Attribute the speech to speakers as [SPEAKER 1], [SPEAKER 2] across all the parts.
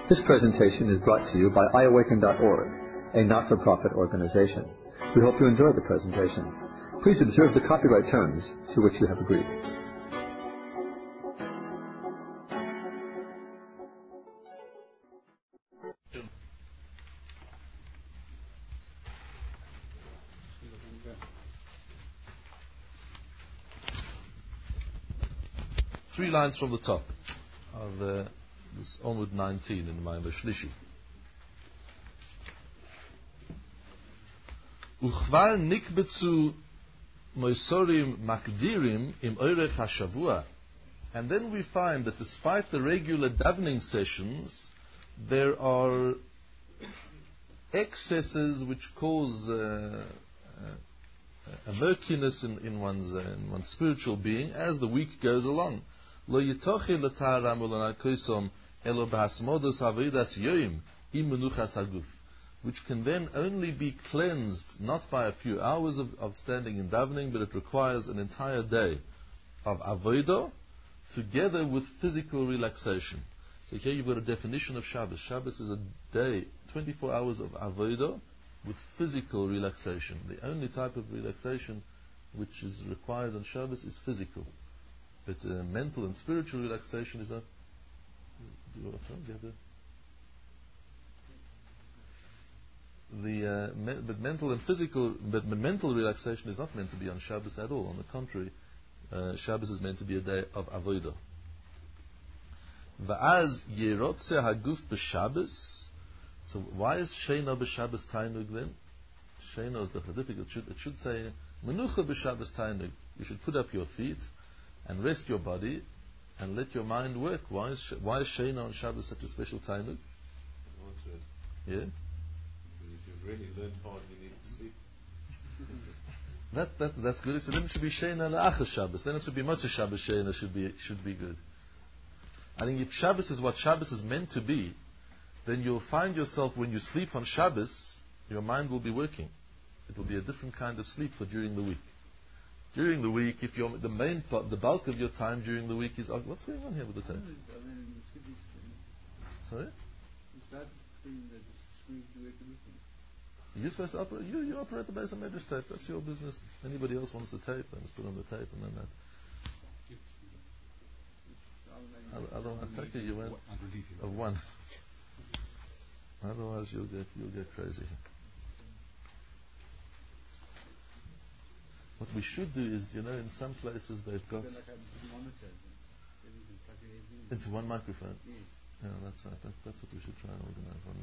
[SPEAKER 1] This presentation is brought to you by iAwaken.org, a not-for-profit organization. We hope you enjoy the presentation. Please observe the copyright terms to which you have agreed.
[SPEAKER 2] Three lines from the top of this Omud 19 in the Maimer Shlishi. Uchvar nikbetzu moisorim makdirim im oirech hashavua. And then we find that despite the regular davening sessions, there are excesses which cause a murkiness in one's spiritual being as the week goes along. Lo yitoche l'ta'aram u'l'na'kosom elo b'hasmodos avodas yoyim im menuchas haguf, which can then only be cleansed not by a few hours of standing in davening, but it requires an entire day of avodah together with physical relaxation. So here you've got a definition of Shabbos. Shabbos is a day, 24 hours of avodah with physical relaxation. The only type of relaxation which is required on Shabbos is physical. But mental and spiritual relaxation is not. But mental relaxation is not meant to be on Shabbos at all. On the contrary, Shabbos is meant to be a day of avodah. Va'az yerotze haguf b'Shabbos. So why is Sheina b'Shabbos tainug then? Sheina is difficult. It should say menucha b'Shabbos tainug. You should put up your feet and rest your body and let your mind work. Why is Sheina on Shabbos such a special tainug? Yeah.
[SPEAKER 3] Because if you've really learned hard, you need to sleep.
[SPEAKER 2] That's good. So then it should be Sheina la'achas Shabbos. Then it should be Motzei Shabbos. Sheina should be good. I think if Shabbos is what Shabbos is meant to be, then you'll find yourself when you sleep on Shabbos, your mind will be working. It will be a different kind of sleep for during the week. During the week, if you're the bulk of your time during the week is what's going on here with the tape? Sorry? You're supposed to operate. You operate the base of Medrash tape. That's your business. Anybody else wants the tape, then just put on the tape and then that. Otherwise, take it. You went of one. Otherwise, you'll get crazy. What we should do is, in some places they've got into one microphone. Yeah, that's right. That's what we should try and organize one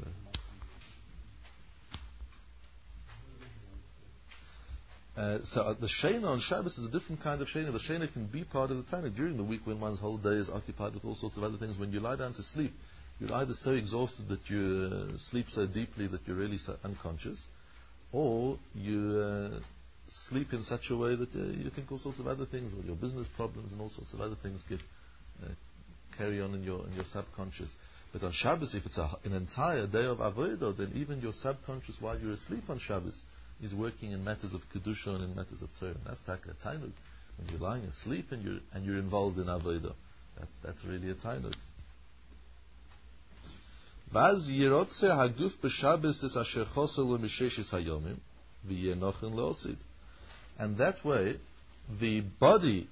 [SPEAKER 2] day. So the Sheina on Shabbos is a different kind of Sheina. The Sheina can be part of the Tanya during the week when one's whole day is occupied with all sorts of other things. When you lie down to sleep, you're either so exhausted that you sleep so deeply that you're really so unconscious, or you sleep in such a way that you think all sorts of other things, or your business problems and all sorts of other things carry on in your subconscious. But on Shabbos, if it's an entire day of avodah, then even your subconscious, while you're asleep on Shabbos, is working in matters of kedusha and in matters of Torah. That's taka tainug. When you're lying asleep and you're involved in avodah, that's really a tainug. Vaz yirotze haguf b'Shabbos es asher chosel u'misheshis hayomim v'yenochin leosid. And that way, the body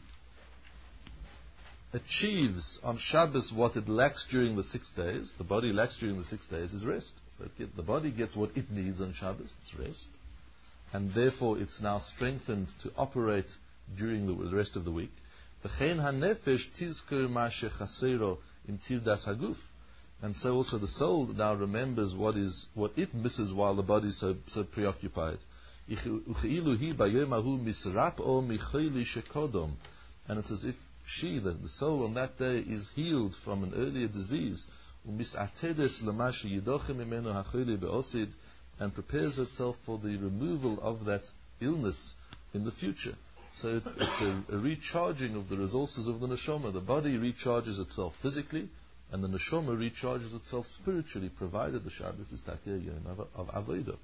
[SPEAKER 2] achieves on Shabbos what it lacks during the 6 days. The body lacks during the 6 days is rest. So the body gets what it needs on Shabbos, it's rest. And therefore it's now strengthened to operate during the rest of the week. V'chein hanefesh tizker ma shechaseiro im tirdas haguf. And so also the soul now remembers what it misses while the body is so preoccupied. And it's as if the soul on that day is healed from an earlier disease, and prepares herself for the removal of that illness in the future. So it's a recharging of the resources of the neshama. The body recharges itself physically, and the neshama recharges itself spiritually, provided the Shabbos is takir yom of avodah.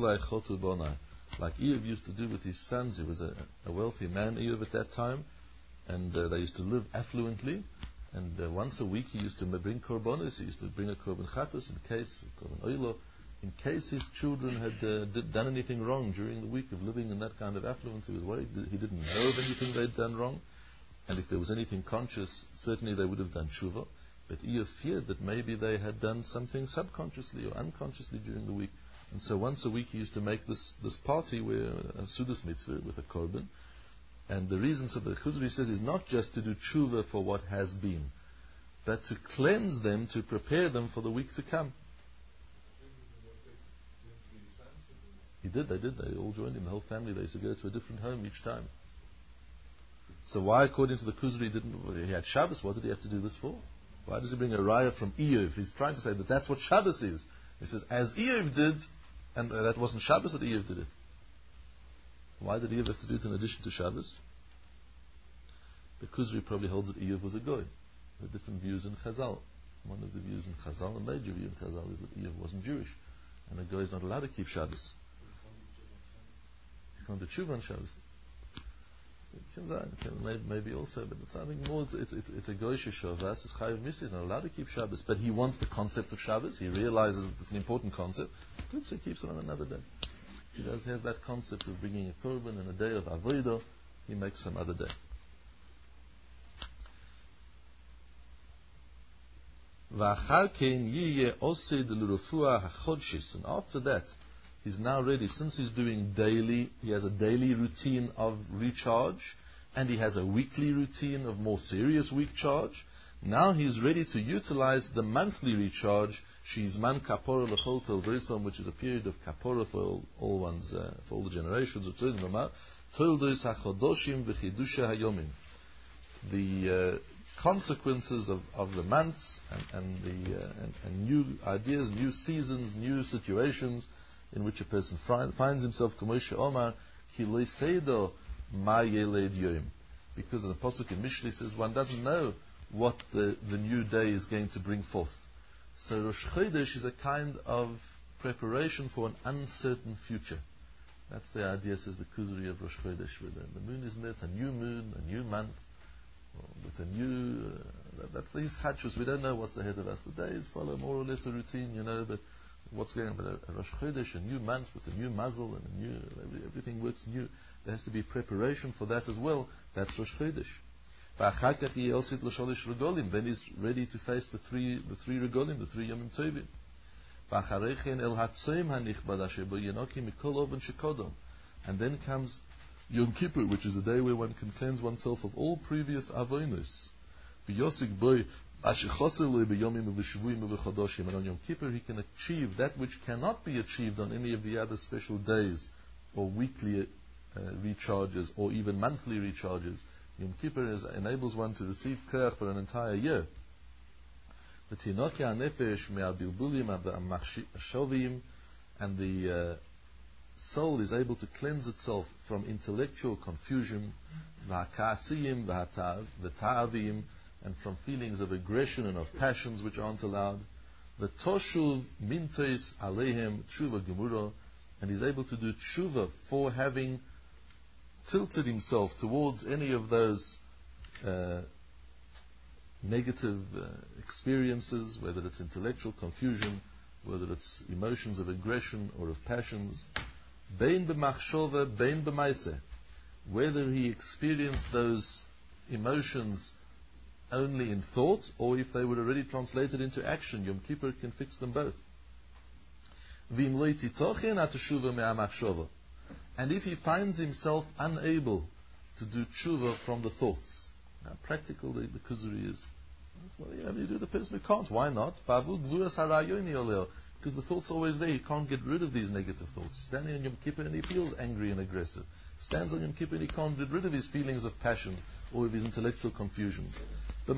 [SPEAKER 2] Like Eev used to do with his sons. He was a wealthy man, Eev, at that time, And they used to live affluently. And once a week he used to bring korbanos. He used to bring a korban chatos in case, korban oilo, in case his children had done anything wrong during the week of living in that kind of affluence. He was worried that he didn't know of anything they'd done wrong. And if there was anything conscious, certainly they would have done tshuva. But Eev feared that maybe they had done something subconsciously or unconsciously during the week. And so once a week he used to make this party where a Sudas mitzvah with a korban. And the reason, so the Chuzri says, is not just to do tshuva for what has been, but to cleanse them, to prepare them for the week to come. They did. They all joined him, the whole family. They used to go to a different home each time. So why, according to the Kuzri, he had Shabbos? What did he have to do this for? Why does he bring a raya from Eev? He's trying to say that that's what Shabbos is. He says, as Eev did, and that wasn't Shabbos that Eev did it. Why did Eev have to do it in addition to Shabbos? The Kuzri probably holds that Eev was a goy. There are different views in Chazal. One of the views in Chazal, a major view in Chazal, is that Eev wasn't Jewish. And a goy is not allowed to keep Shabbos. You can't do tshuva on Shabbos. Maybe also, but it's, I think more it's a goyish shavas. It's chayav misa. He's not allowed to keep Shabbos, but he wants the concept of Shabbos. He realizes that it's an important concept. Good, so he keeps it on another day. He has that concept of bringing a korban and a day of avodah. He makes some other day. And after that, he's now ready, since he's doing daily, he has a daily routine of recharge, and he has a weekly routine of more serious week charge. Now he's ready to utilize the monthly recharge, Shizman Kapora L'chol Tel V'ritzon, which is a period of Kapora for all the generations of Toldos HaChodoshim V'chidusha Hayomim. The consequences of the months and new ideas, new seasons, new situations in which a person finds himself, Moshe Omar, Ki Leisedo Ma Yeled Yom. Because the Pasuk in Mishlei says one doesn't know what the new day is going to bring forth. So Rosh Chodesh is a kind of preparation for an uncertain future. That's the idea, says the Kuzari of Rosh Chodesh. Where the moon is there, it's a new moon, a new month, with a new... that's the Hischadshus. We don't know what's ahead of us. The days follow more or less a routine, but what's going on. But a Rosh Chodesh, a new month with a new mazel and everything works new. There has to be preparation for that as well. That's Rosh Chodesh. Then he's ready to face the three regolim, the three Yomim Tovim. And then comes Yom Kippur, which is a day where one can cleanse oneself of all previous avonos. And on Yom Kippur he can achieve that which cannot be achieved on any of the other special days, or weekly recharges, or even monthly recharges. Yom Kippur enables one to receive koach for an entire year. And the soul is able to cleanse itself from intellectual confusion, and from feelings of aggression and of passions which aren't allowed. The toshuv mintois alehem tshuva gemura, and he's able to do tshuva for having tilted himself towards any of those negative experiences, whether it's intellectual confusion, whether it's emotions of aggression or of passions. Bein b'machshova, bein b'maiseh. Whether he experienced those emotions only in thought, or if they were already translated into action, Yom Kippur can fix them both. V'im lo titochen ateshuva me'amachshova. And if he finds himself unable to do tshuva from the thoughts, how practical the Kuzuri is. Well, you do the person who can't. Why not? Because the thought's always there. He can't get rid of these negative thoughts. He's standing on Yom Kippur and he feels angry and aggressive. Stands on Yom Kippur and he can't get rid of his feelings of passions or of his intellectual confusions. And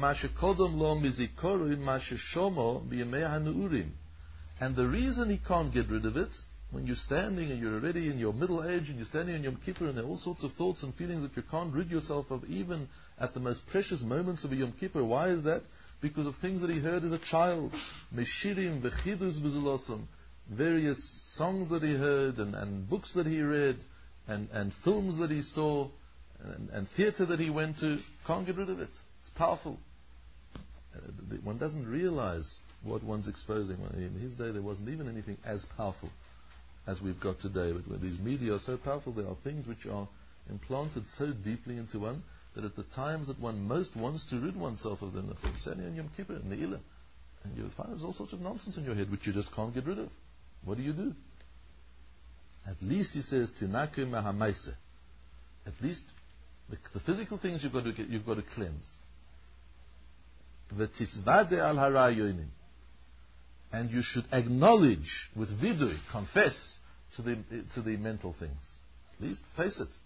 [SPEAKER 2] the reason he can't get rid of it, when you're standing and you're already in your middle age and you're standing on Yom Kippur and there are all sorts of thoughts and feelings that you can't rid yourself of even at the most precious moments of a Yom Kippur. Why is that? Because of things that he heard as a child. Meshirim v'chidus v'zulosum. Various songs that he heard and books that he read and films that he saw And theatre that he went to, can't get rid of it. It's powerful. One doesn't realize what one's exposing. In his day, there wasn't even anything as powerful as we've got today. But when these media are so powerful, there are things which are implanted so deeply into one that at the times that one most wants to rid oneself of them, certainly on Yom Kippur, Ne'ilah, and you'll find there's all sorts of nonsense in your head which you just can't get rid of. What do? At least, he says, Tinaku Mahamaise. At least the physical things you've got to cleanse. V'tisvade al harayonim. And you should acknowledge with vidui, confess to the mental things. At least face it.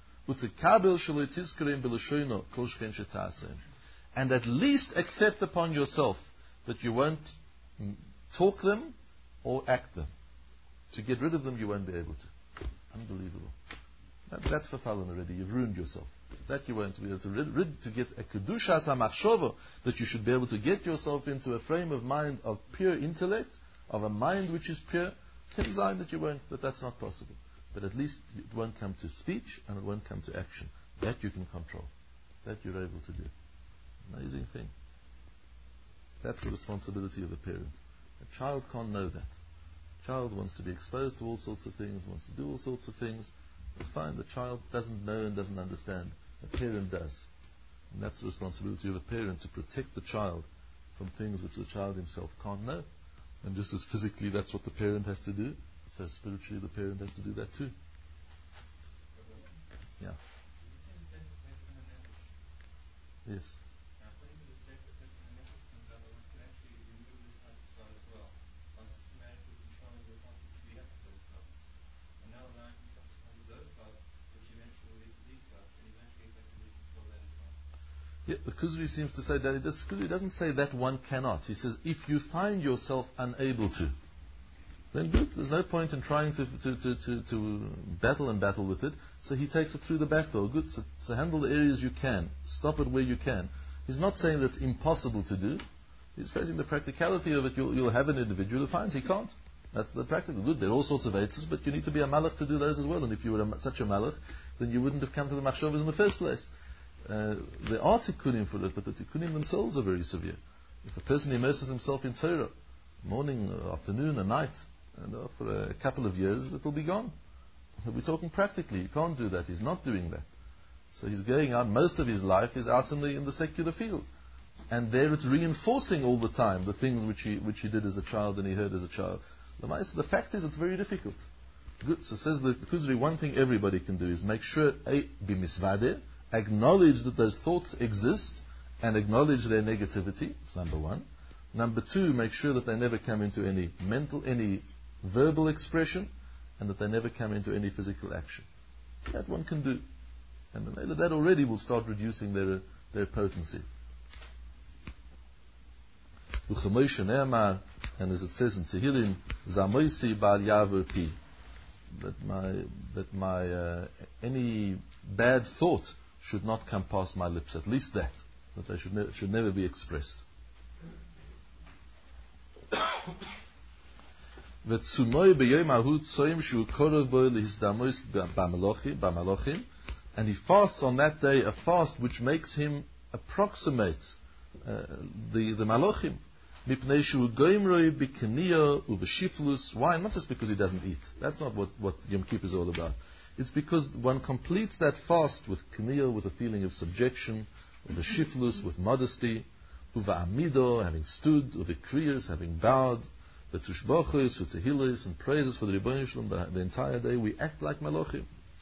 [SPEAKER 2] And at least accept upon yourself that you won't talk them or act them. To get rid of them, you won't be able to. Unbelievable. That's for fallen already. You've ruined yourself. That you won't be able to get a kedushas hamachshava, that you should be able to get yourself into a frame of mind of pure intellect, of a mind which is pure. Design that you won't, that's not possible. But at least it won't come to speech and it won't come to action. That you can control. That you're able to do. Amazing thing. That's the responsibility of a parent. A child can't know that. A child wants to be exposed to all sorts of things, wants to do all sorts of things. But fine, the child doesn't know and doesn't understand. A parent does. And that's the responsibility of a parent, to protect the child from things which the child himself can't know. And just as physically that's what the parent has to do, so spiritually the parent has to do that too. Yeah. Yes. Yeah, the Kuzri seems to say that Kuzri doesn't say that one cannot. He says if you find yourself unable to, then good. There's no point in trying to battle with it. So he takes it through the back door. Good. So handle the areas you can. Stop it where you can. He's not saying that's impossible to do. He's facing the practicality of it. You'll have an individual who finds he can't. That's the practical. Good. There are all sorts of eitzes, but you need to be a malach to do those as well. And if you were such a malach, then you wouldn't have come to the machshavas in the first place. There are tikkunim for it, but the tikkunim themselves are very severe. If a person immerses himself in Torah, morning, afternoon, and night, and for a couple of years, it will be gone. We're talking practically. You can't do that. He's not doing that. So he's going out. Most of his life is out in the secular field, and there it's reinforcing all the time the things which he did as a child and he heard as a child. The fact is, it's very difficult. Good. So says the Kuzri, one thing everybody can do is make sure be misvadeh. Acknowledge that those thoughts exist and acknowledge their negativity. It's number one. Number two, make sure that they never come into any verbal expression, and that they never come into any physical action. That one can do. And that already will start reducing their potency. And as it says in Tehillim, Zamoisi bar Yavur pi, that my any bad thought should not come past my lips. At least that they should never be expressed. And he fasts on that day a fast which makes him approximate the Malachim. Why? Not just because he doesn't eat. That's not what Yom Kippur is all about. It's because one completes that fast with Kniyah, with a feeling of subjection, with a shiflus, with modesty, uva'amido, having stood, with the kriyas, having bowed, the tushbachos, with tehillos, and praises for the Rebbeinu Shalom the entire day. We act like malachim.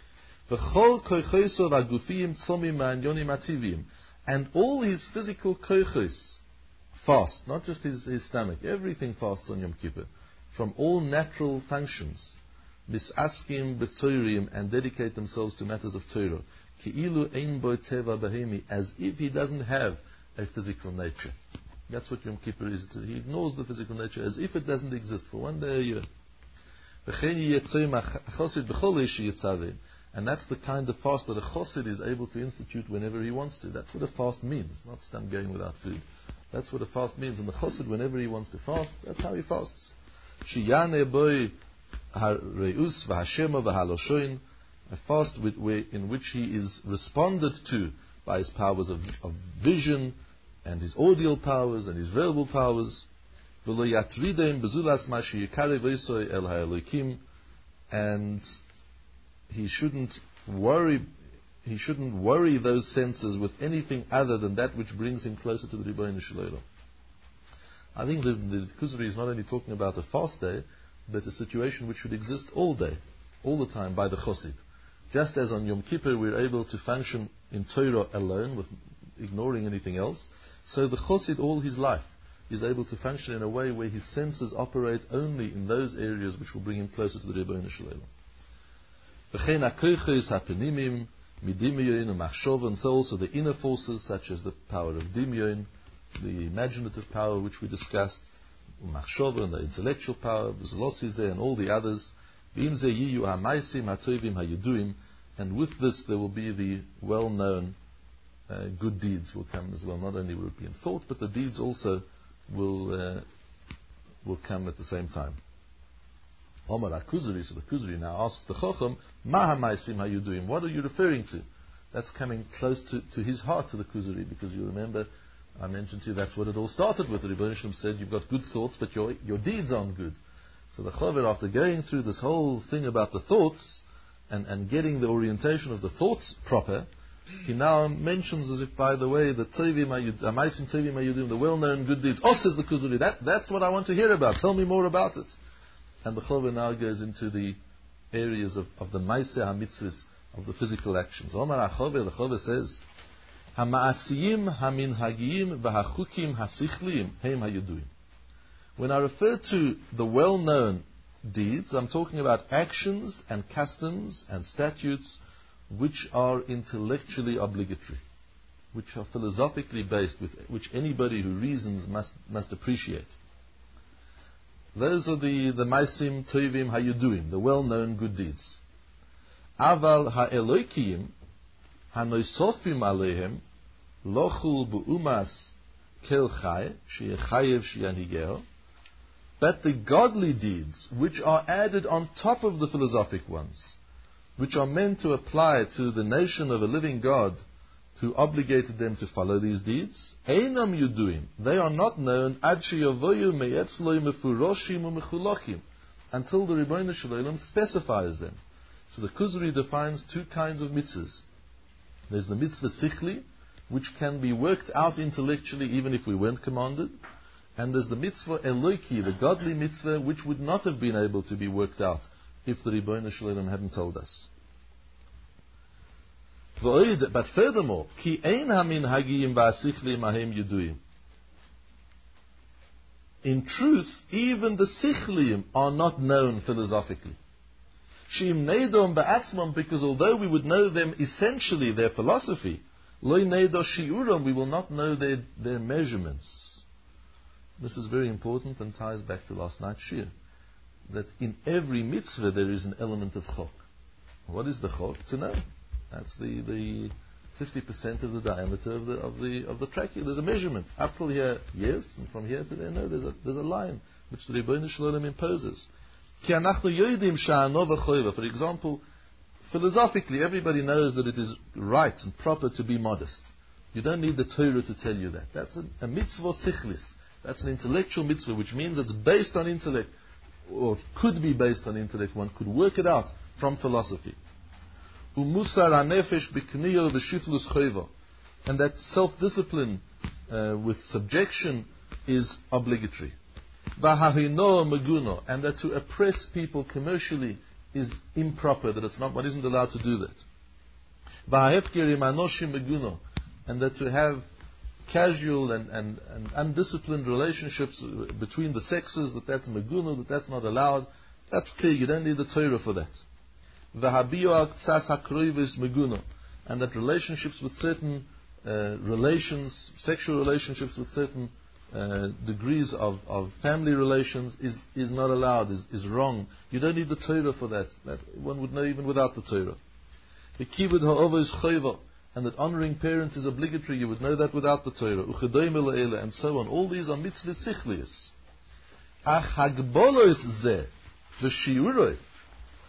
[SPEAKER 2] And all his physical koichos fast, not just his stomach. Everything fasts on Yom Kippur, from all natural functions. Misaskim b'toirim, and dedicate themselves to matters of Torah. Ki'ilu ein bo teva bahemi, as if he doesn't have a physical nature. That's what Yom Kippur is. He ignores the physical nature as if it doesn't exist for one day a year. And that's the kind of fast that a chosid is able to institute whenever he wants to. That's what a fast means, not stand going without food. That's what a fast means. And the chosid, whenever he wants to fast, that's how he fasts. Shiyane boy hareus v'hashema v'haloshoin, A fast in which he is responded to by his powers of vision and his audial powers and his verbal powers. And he shouldn't worry those senses with anything other than that which brings him closer to the Ribono Shel Olam. I think the Kuzari is not only talking about a fast day, but a situation which should exist all day, all the time by the Chosid. Just as on Yom Kippur we're able to function in Torah alone, with ignoring anything else, so the Chosid all his life is able to function in a way where his senses operate only in those areas which will bring him closer to the Ribono Shel Olam. And so also the inner forces, such as the power of Dimyon, the imaginative power which we discussed, Machshova, and the intellectual power, Zlosizeh, and all the others. And with this there will be the well-known good deeds will come as well. Not only will it be in thought, but the deeds also will come at the same time. Omar HaKuzari, so the Kuzari now asks the Chacham, Ma HaMaisim HaYuduim, what are you referring to? That's coming close to his heart, to the Kuzari, because you remember, I mentioned to you, that's what it all started with. The Ribono Shel Olam said, you've got good thoughts, but your deeds aren't good. So the Chaver, after going through this whole thing about the thoughts, and getting the orientation of the thoughts proper, he now mentions, as if by the way, the Amaisim Tovim HaYuduim, the well-known good deeds. Oh, says the Kuzari, that's what I want to hear about. Tell me more about it. And the Chaver now goes into the areas of the Maaseh HaMitzvahs, of the physical actions. Omar HaChaver, the Chaver says, HaMaasiyim HaMinhagiyim VaHachukim HaSichliim Heim HaYuduim. When I refer to the well-known deeds, I'm talking about actions and customs and statutes which are intellectually obligatory, which are philosophically based, which anybody who reasons must appreciate. Those are the Maisim Tovim HaYuduim, the well-known good deeds. Aval HaEloikiyim HaNoisofim Alehem Lochu Bu'umas Kel Chai Sheyechayev Sheyanhigeo. But the godly deeds, which are added on top of the philosophic ones, which are meant to apply to the nation of a living God who obligated them to follow these deeds, Einam Yuduim, they are not known ad sheyovoyu me'etzloi mefuroshim u'mechulochim, until the Ribono Shel Olam specifies them. So the Kuzari defines two kinds of mitzvahs. There's the mitzvah sichli, which can be worked out intellectually even if we weren't commanded. And there's the mitzvah Eloki, the godly mitzvah, which would not have been able to be worked out if the Ribono Shel Olam hadn't told us. But furthermore, ki ein hamin hagiyim va'asichlim ahem yuduim. In truth, even the sichlim are not known philosophically. Sheim neidom ba'atzmam, because although we would know them essentially, their philosophy, loy neido shiuram, we will not know their measurements. This is very important and ties back to last night's shir, that in every mitzvah there is an element of chok. What is the chok? To know. That's the 50% of the diameter of the trachea. There's a measurement. Up till here, yes, and from here to there, no. There's a line which the Ribono Shel Olam imposes. For example, philosophically, everybody knows that it is right and proper to be modest. You don't need the Torah to tell you that. That's a mitzvah sichlis. That's an intellectual mitzvah, which means it's based on intellect, or it could be based on intellect. One could work it out from philosophy. Umusar hanefesh b'kniyo v'shiflus choiva, and that self-discipline with subjection is obligatory. V'hahino meguno, and that to oppress people commercially is improper. That one isn't allowed to do that. V'hahefkir imanoshim meguno, and that to have casual and undisciplined relationships between the sexes, that's meguna, that's not allowed. That's clear. You don't need the Torah for that. V'habiyah ktsas hakroivis meguna, and that relationships with certain sexual relationships with certain degrees of family relations is not allowed, is wrong. You don't need the Torah for that. That one would know even without the Torah. V'kivud ha'ova is chayva, and that honoring parents is obligatory. You would know that without the Torah. Uchedoim ela'ela, and so on. All these are mitzvahs sichlius. Ach hagbolos zeh, the shiuroi,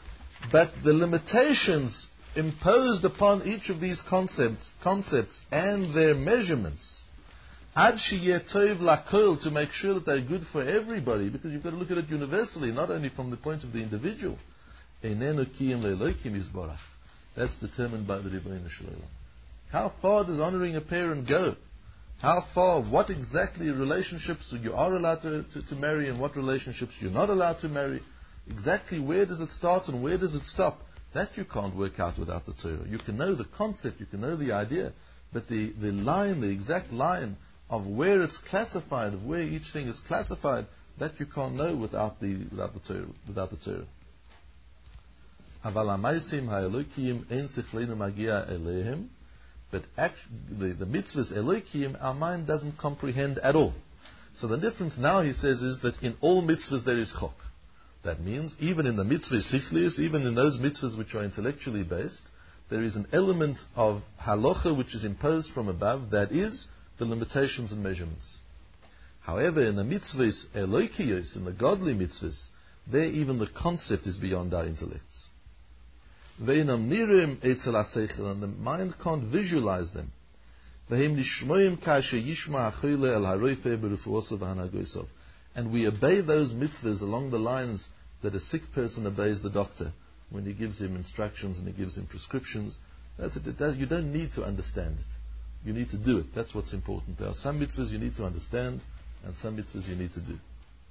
[SPEAKER 2] But the limitations imposed upon each of these concepts and their measurements, ad sheyeh tov lakol, to make sure that they're good for everybody, because you've got to look at it universally, not only from the point of the individual. Einenu kiyum le'elokim yisborach. That's determined by the Rebbeinu Shalom. How far does honoring a parent go? How far, what exactly relationships you are allowed to marry and what relationships you're not allowed to marry? Exactly where does it start and where does it stop? That you can't work out without the Torah. You can know the concept, you can know the idea, but the line, the exact line of where it's classified, of where each thing is classified, that you can't know without the Torah. Aval ha'maisim ha'elokim ein sichlenu magia elehem. But the mitzvahs Elokim, our mind doesn't comprehend at all. So the difference now, he says, is that in all mitzvahs there is chok. That means even in the mitzvah sichlius, even in those mitzvahs which are intellectually based, there is an element of halacha which is imposed from above, that is the limitations and measurements. However, in the mitzvahs Elokiyos, in the godly mitzvahs, there even the concept is beyond our intellects. Ve'inam nirim etzel ha'seichel, and the mind can't visualize them. Ve'hem nishmoim kashe yishma ha'choyle el ha'roife berufuosav ha'nagoisav. And we obey those mitzvahs along the lines that a sick person obeys the doctor when he gives him instructions and he gives him prescriptions. That's it. You don't need to understand it. You need to do it. That's what's important. There are some mitzvahs you need to understand and some mitzvahs you need to do.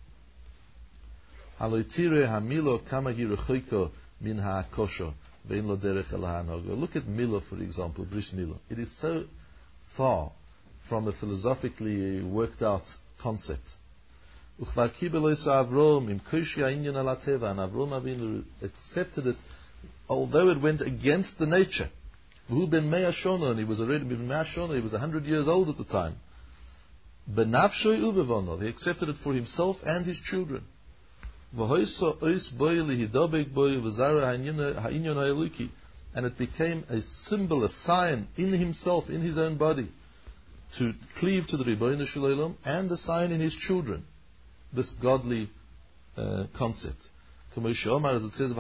[SPEAKER 2] Haloitire hamilo kama hiruchoiko min ha'akosho. Look at Mila, for example, Bris Mila. It is so far from a philosophically worked out concept. And Avram Avinu accepted it, although it went against the nature. And he was already he was 100 years old at the time. He accepted it for himself and his children. And it became a symbol, a sign in himself, in his own body, to cleave to the Rebbeinu Shalom, and a sign in his children, this godly concept. As it says,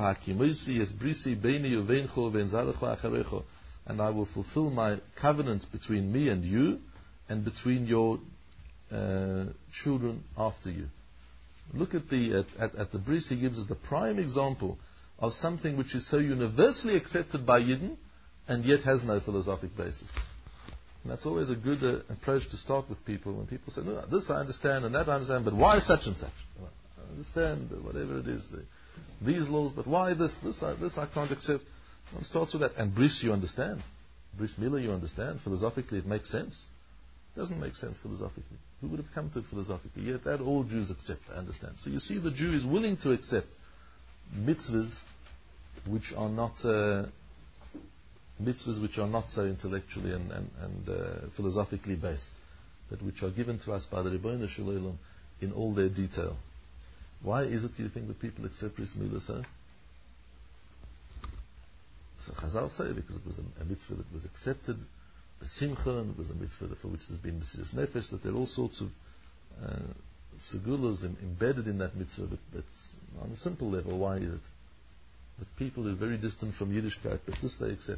[SPEAKER 2] and I will fulfill my covenant between me and you, and between your children after you. Look at the bris. He gives us the prime example of something which is so universally accepted by Yidden and yet has no philosophic basis. And that's always a good approach to start with people. When people say, no, this I understand and that I understand, but why such and such? I understand whatever it is, these laws, but why this? This I can't accept. One starts with that. And bris you understand. Bris Mila you understand. Philosophically it makes sense. It doesn't make sense philosophically. Who would have come to it philosophically? Yet that all Jews accept, I understand. So you see, the Jew is willing to accept mitzvahs which are not so intellectually and philosophically based, but which are given to us by the Rebbeinu Shalom in all their detail. Why is it, do you think, that people accept Bris Mila so? So Chazal say because it was a mitzvah that was accepted, Simcha, and it was a mitzvah for which there's been Mesiras Nefesh, that there are all sorts of segulas embedded in that mitzvah, but on a simple level, why is it that people are very distant from Yiddishkeit, but this they accept?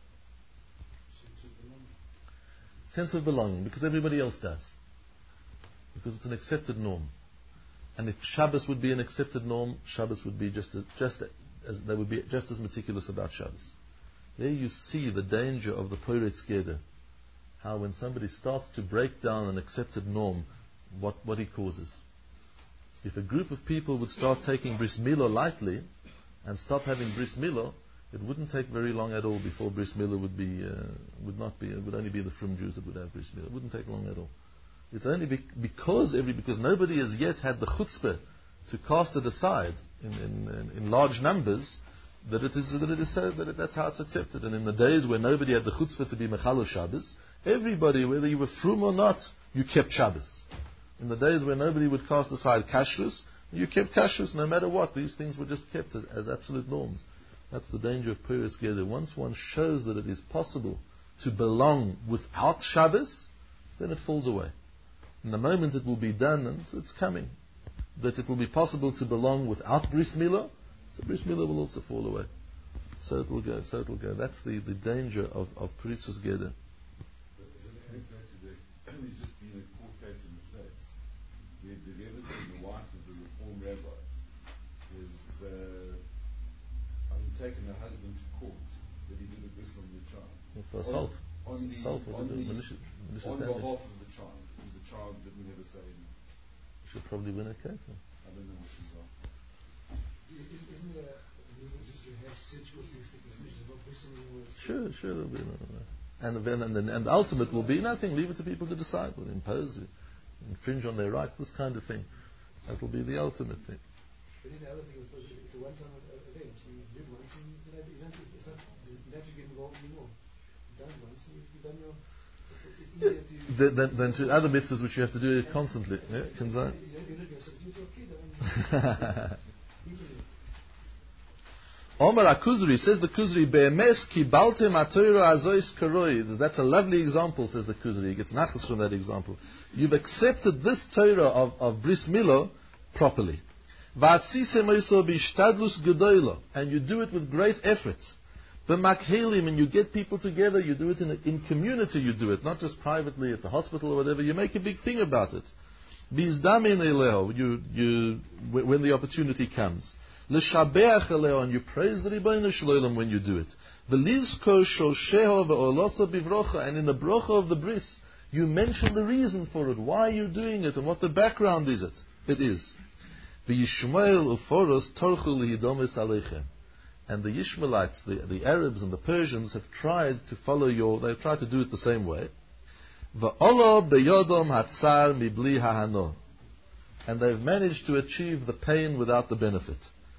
[SPEAKER 2] Sense of belonging, because everybody else does. Because it's an accepted norm. And if Shabbos would be an accepted norm, Shabbos would be they would be just as meticulous about Shabbos. There you see the danger of the Poretz Geder. How when somebody starts to break down an accepted norm, what he causes. If a group of people would start taking Bris Mila lightly and stop having Bris Mila, it wouldn't take very long at all before Bris Mila would only be the Frum Jews that would have Bris Mila. It wouldn't take long at all. It's only because nobody has yet had the chutzpah to cast it aside in large numbers, that's how it's accepted. And in the days where nobody had the chutzpah to be Mechalo Shabbos, everybody, whether you were frum or not, you kept Shabbos. In the days where nobody would cast aside kashrus, you kept kashrus no matter what. These things were just kept as absolute norms. That's the danger of Poretz Geder. Once one shows that it is possible to belong without Shabbos, then it falls away. And the moment it will be done, and it's coming, that it will be possible to belong without Bris Mila, so Bris Mila will also fall away. So it will go. That's the danger of Pritzus Geder.
[SPEAKER 4] There's just been a court case in the States where the relative, the wife of the Reform rabbi, has taken her husband to court that he did this on the child.
[SPEAKER 2] For assault.
[SPEAKER 4] On
[SPEAKER 2] behalf of
[SPEAKER 4] the child didn't ever say anything.
[SPEAKER 2] Should probably win a case.
[SPEAKER 4] I don't know what she's after.
[SPEAKER 5] Isn't there to have sensual decisions about personal words?
[SPEAKER 2] Sure, there'll be and the ultimate will be nothing. Leave it to people to decide. Will impose, infringe on their rights, this kind of thing. That will be the ultimate thing.
[SPEAKER 5] But isn't the other thing, it's a one-time event. You do it once and you don't have to get involved anymore. You've done it once and you've done your... It's easier to...
[SPEAKER 2] Than to other mitzvahs which you have to do constantly. Yeah, can
[SPEAKER 5] you don't get substitute your kid.
[SPEAKER 2] Omar HaKuzri, says the Kuzri, Be'emes kibaltem ha-Torah azois karoi. That's a lovely example, says the Kuzri. He gets nachas from that example. You've accepted this Torah of Bris Milo properly. V'asisem oiso b'ishtadlus gedoylo. And you do it with great effort. B'makhelim, and you get people together, you do it in community, you do it, not just privately at the hospital or whatever. You make a big thing about it. Bizdamin eleho, when the opportunity comes. L'shabeach eleo, and you praise the Ribbono Shel Olam when you do it. V'lizko shosheho ve'oloso bivrocha, and in the brocha of the bris, you mention the reason for it, why you're doing it, and what the background is. It is. V'yishmael uforos torchu lihidomis aleichem. And the Ishmaelites, the Arabs and the Persians have tried to they've tried to do it the same way. V'olo beyodom hatzar mibli hahano. And they've managed to achieve the pain without the benefit.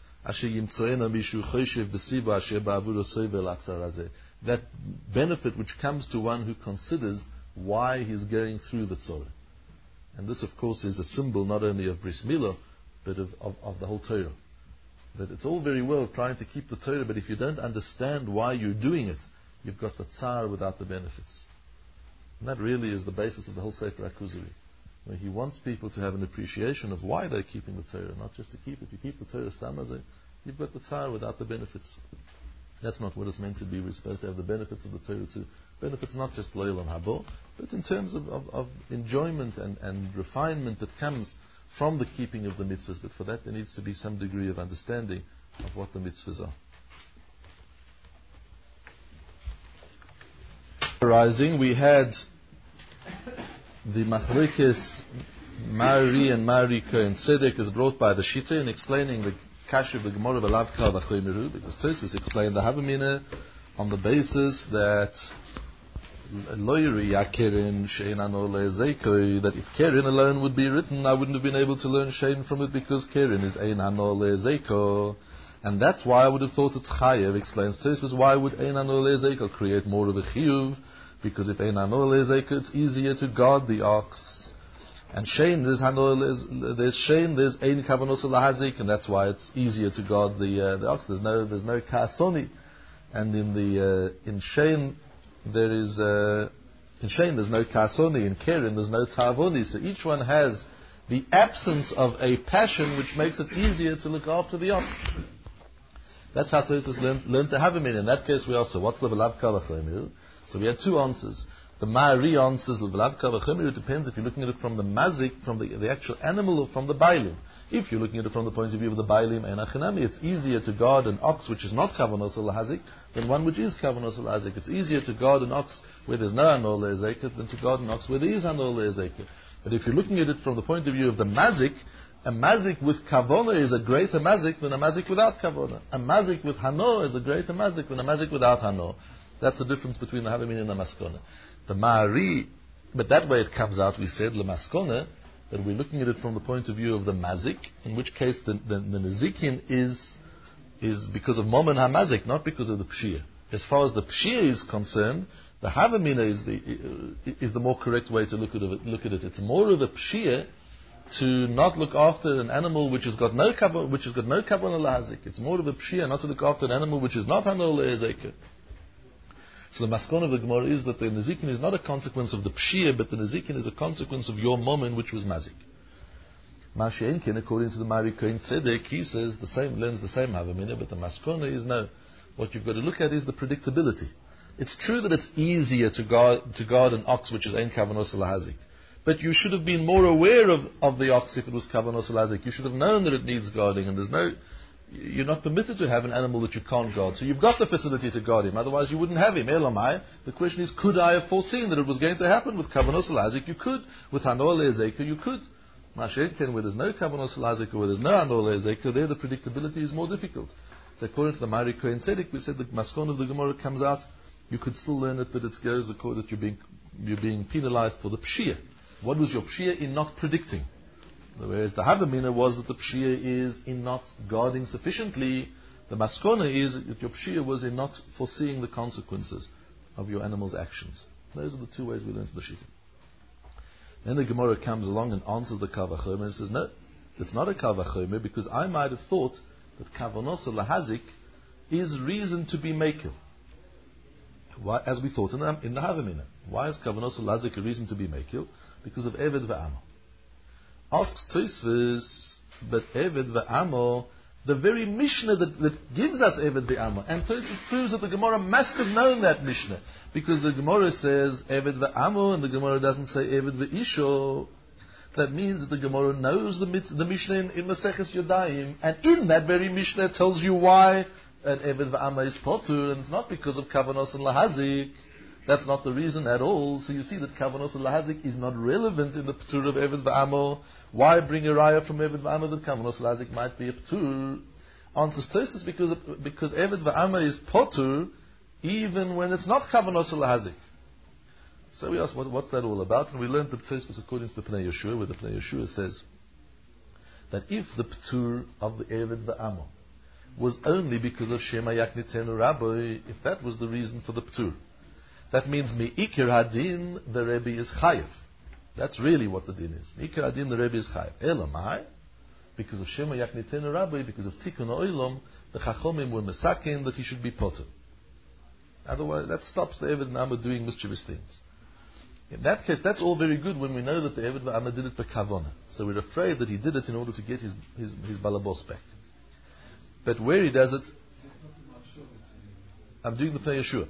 [SPEAKER 2] That benefit which comes to one who considers why he's going through the tzorah. And this, of course, is a symbol not only of Bris Milah, but of the whole Torah. That it's all very well trying to keep the Torah, but if you don't understand why you're doing it, you've got the tzar without the benefits. And that really is the basis of the whole Sefer HaKuzari. Where he wants people to have an appreciation of why they're keeping the Torah, not just to keep it. You keep the Torah stamazeh, you've got the tzar without the benefits. That's not what it's meant to be. We're supposed to have the benefits of the Torah too. Benefits not just Leilam Habo, but in terms of enjoyment and refinement that comes from the keeping of the mitzvahs. But for that there needs to be some degree of understanding of what the mitzvahs are. Arising, we had the Machlokes Mari and Mari Kohen Tzedek is brought by the Shita in explaining the Kash of the Gemara V'lav Kal V'chomeru, because Tosfos explained the Havamina on the basis that Loyri Yakerin Shein Anole Zeikoi, that if Kerin alone would be written, I wouldn't have been able to learn Shein from it because Kerin is Ein Anole Zeiko. And that's why I would have thought it's Chayev. Explains Tosfos, why would Ein Anole Zeiko create more of a Chiyuv? Because if Ein Anole Zeiko, it's easier to guard the ox. And Shein, there's Shein, there's Ein Kavanos Lahazik, and that's why it's easier to guard the ox. There's no Kasoni. And in Shein, there's no Kasoni. In Keren, there's no Tavoni. So each one has the absence of a passion which makes it easier to look after the ox. That's how Tosfos learned to have him in. In that case, we also, what's the V'lav Kal V'chomeru? So we had two answers. The Ma'ari answers, V'lav Kal V'chomeru, it depends if you're looking at it from the mazik, from the actual animal, or from the bailim. If you're looking at it from the point of view of the bailim and achinami, it's easier to guard an ox which is not kavanos lahazik than one which is kavanos lahazik. It's easier to guard an ox where there's no anol le'ezeket than to guard an ox where there is anol le'ezeket. But if you're looking at it from the point of view of the mazik, a mazik with kavona is a greater mazik than a mazik without kavona. A mazik with hano is a greater mazik than a mazik without hano. That's the difference between the Havamin and the Maskona. The Ma'ari, but that way it comes out, we said, the Maskona, that we're looking at it from the point of view of the Mazik, in which case the Nezikin is because of Mom and HaMazik, not because of the Pshia. As far as the Pshia is concerned, the Havamina is the more correct way to look at it. It's more of a Pshia to not look after an animal which has got no kavanah lahazik. It's more of a Pshia not to look after an animal which is not hanol le'ezekah. So the maskon of the Gemara is that the Nezikin is not a consequence of the Pshia, but the Nezikin is a consequence of your moment, which was Mazik. Mashienkin, according to the Mari Kohen Tzedek, he says the same lens, the same Havamina, but the maskona is no. What you've got to look at is the predictability. It's true that it's easier to guard an ox which is ein kavanos lahazik. But you should have been more aware of the ox if it was kavanos lahazik. You should have known that it needs guarding, and you're not permitted to have an animal that you can't guard. So you've got the facility to guard him, otherwise you wouldn't have him. Elamai. The question is, could I have foreseen that it was going to happen with kavanos lahazik? You could. With hanor le'ezeka, you could. Mashenken, where there's no kavanos lahazik or where there's no hanor le'ezeka, there the predictability is more difficult. So according to the Ma'ari Kohen Tzedek, we said the maskon of the Gemara comes out. You could still learn it that it goes according that you're being penalized for the pshia. What was your pshia in not predicting? Whereas the havamina was that the pshia is in not guarding sufficiently. The maskona is that your pshia was in not foreseeing the consequences of your animal's actions. Those are the two ways we learn to the shita. Then the Gemara comes along and answers the kavachomer and says, no, it's not a kavachomer because I might have thought that kavanos lahazik is reason to be makel. Why, as we thought in the havamina. Why is kavanos lahazik a reason to be makel? Because of Eved ve'amo. Asks Tosfos, but Eved ve'amo, the very Mishnah that gives us Eved ve'amo, and Tosfos proves that the Gemara must have known that Mishnah, because the Gemara says Eved ve'amo, and the Gemara doesn't say Eved ve'isho. That means that the Gemara knows the Mishnah in Maseches Yodayim, and in that very Mishnah it tells you why an Eved ve'amo is potur, and it's not because of kavanos and lahazik. That's not the reason at all. So you see that kavanos lahazik is not relevant in the p'tur of Eved ve'amo. Why bring a raya from Eved ve'amo that kavanos lahazik might be a p'tur? Answers Tosfos because Eved ve'amo is potur even when it's not kavanos lahazik. So we asked, what's that all about? And we learned the Tosfos according to the Pnei Yeshua, where the Pnei Yeshua says that if the p'tur of the Eved ve'amo was only because of Shema Yaknitenu Rabbi, if that was the reason for the p'tur, that means Me'ikir Hadin, the Rebbe is Chayev. That's really what the din is. Me'ikir Hadin, the Rebbe is Chayev. Elamai, because of Shema Yaknitenu Rabbi, because of Tikkun Oilom, the Chachomim were Mesakin that he should be potter. Otherwise, that stops the Eved ve'amo doing mischievous things. In that case, that's all very good when we know that the Eved ve'amo did it per kavona. So we're afraid that he did it in order to get his balabos back. But where he does it, I'm doing the Pnei Yeshua.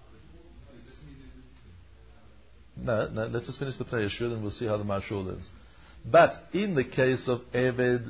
[SPEAKER 2] No, let's just finish the Pnei Yeshua and we'll see how the Marshal learns. But in the case of Eved,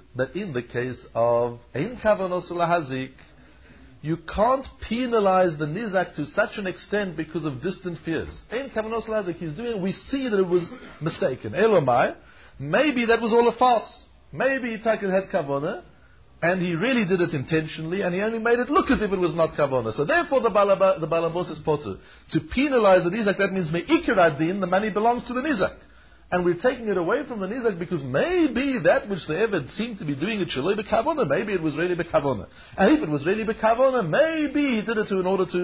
[SPEAKER 2] Ein Kavanos Lahazik, you can't penalize the Nizak to such an extent because of distant fears. Ein Kavanos Lahazik, we see that it was mistaken. Elomai, maybe that was all a farce. Maybe he had Kavanah, and he really did it intentionally, and he only made it look as if it was not kavana. So therefore the balabos is potter. To penalize the nizak, that means me'ikir adin, the money belongs to the nizak. And we're taking it away from the nizak because maybe that which the Eved seemed to be doing it shaloi bekavana, maybe it was really bekavana. And if it was really bekavana, maybe he did it in order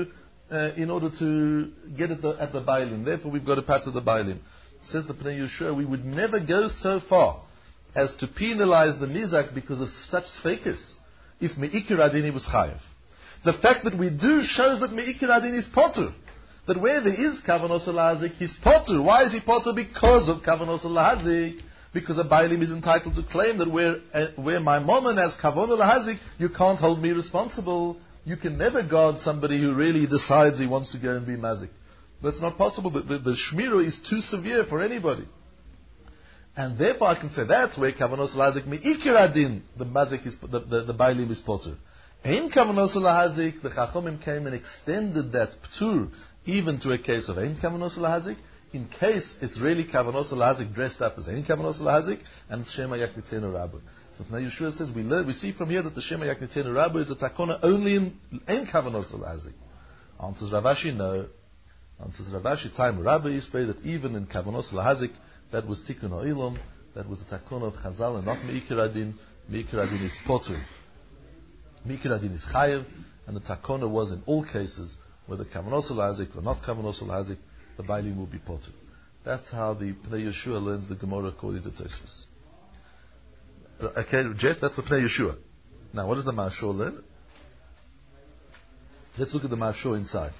[SPEAKER 2] to get it at the bailim. Therefore we've got to pat to the bailim. Says the Pnei Yeshua, we would never go so far as to penalize the nizak because of such sfekus, if me'ikir adini was chayev. The fact that we do shows that me'ikir adini is potter. That where there is kavanos lahazik, he's potter. Why is he potter? Because of kavanos lahazik. Because a bailim is entitled to claim that where my mammon has kavanos lahazik, you can't hold me responsible. You can never guard somebody who really decides he wants to go and be mazik. That's not possible. The shmira is too severe for anybody. And therefore I can say that's where kavanos lahazik me'ikir adin, the mazik is, the bailim is potter. Ein kavanos lahazik, the chachomim came and extended that p'tur even to a case of ein kavanos lahazik, in case it's really kavanos lahazik dressed up as ein kavanos lahazik, and Shema Yaknitenu Rabbi. So Pnei Yeshua says we see from here that the Shema Yaknitenu Rabbi is a takona only in ein kavanos lahazik. Answers Ravashi, no. Answers Ravashi, time Rabbi is that even in kavanos lahazik, that was tikkun ha'ilom, that was the takon of Chazal, and not me'ikir adin. Me'ikir adin is potter. Me'ikir adin is chayev, and the takona was in all cases, whether kavanos lahazik or not kavanos lahazik, the bailim will be potter. That's how the Pnei Yeshua learns the Gemara according to Tosfos. Okay, Jeff, that's the Pnei Yeshua. Now, what does the Marshal learn? Let's look at the Marshal inside.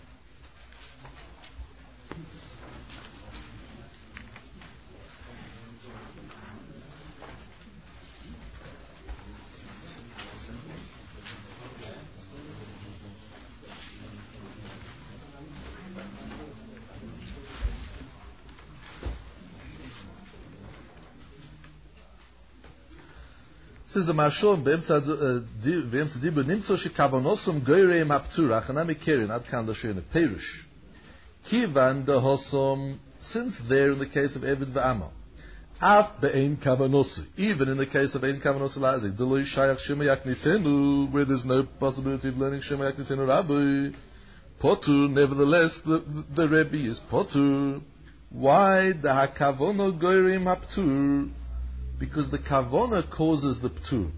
[SPEAKER 2] Says the Marshon, Be'emsa Dibur, Nimtzo Shekavonosum Goyreim Haptura, Chanami Kerin, Ad Kan Lashon, Perush. Kivan de Hosom, since there in the case of Eved V'Amal, Af Be'ein Kavanosu, even in the case of Ein Kavanosu Lazik, Deloi Shayach Shema Yaknitenu, where there's no possibility of learning Shema Yaknitenu Rabbi, Potur, nevertheless, the Rebbe is Potur. Why? The HaKavono Goyrim Haptur, because the Kavona causes the Ptur.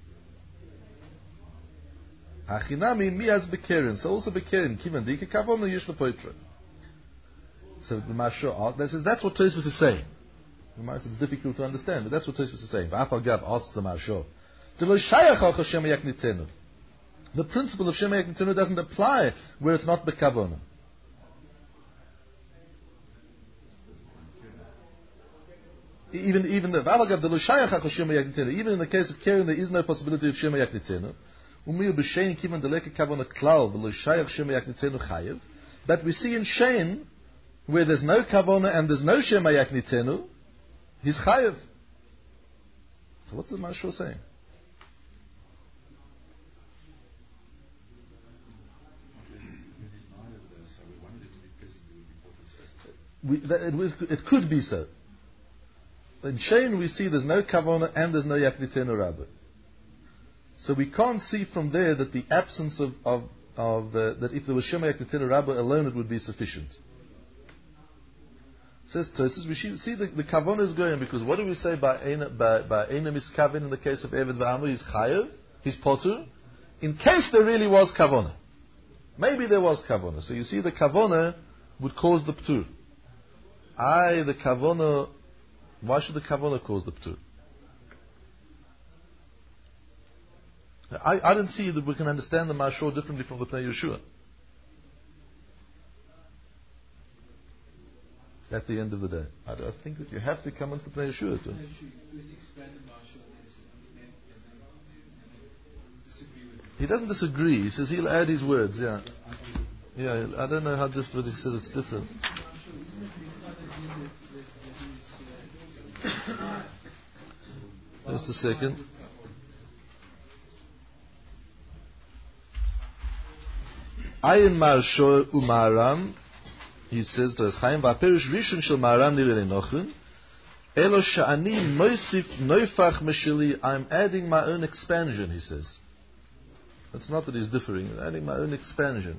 [SPEAKER 2] Achinami Miaz Bekerin, so also Bekerin, Kivan Dike Kavona Yishna Poitra. So the Mashur says that's what Tosfos is saying. It's difficult to understand, but that's what Tosfos is saying. V'Apal Gav asks the Mashur, the principle of Shema Yaknitenu doesn't apply where it's not Bekavona. Even the V'Apal Gav even in the case of Keren there is no possibility of Shema Yaknitenu. But we see in Shein where there's no Kavona and there's no Shema Yaknitenu, he's Chayev. So what's the Mashur saying? It could be so. In Shein we see there's no Kavona and there's no Yaknitenu Rabbi. So we can't see from there that the absence of that if there was Shema Yaknitenu Rabbi alone it would be sufficient. Says Tosfos, we see the Kavona is going because what do we say by Eina Miskavin in the case of Eved V'Amu? He's Chayev, he's Potur. In case there really was Kavona, maybe there was Kavona. So you see the Kavona would cause the Ptur. The Kavona. Why should the Kavona cause the Ptur? I didn't see that we can understand the Mashur differently from the Pnei Yeshua. At the end of the day, I think that you have to come into the Pnei Yeshua too. He doesn't disagree. He says he'll add his words. Yeah. I don't know how different he says it's different. Just a second. Ayin Marsho Umaram. He says to us, Chaim, Va'perish Rishon shel Maram nirei nochun, Elo she'ani moisif noifach meshili, I'm adding my own expansion, he says. It's not that he's differing, I'm adding my own expansion.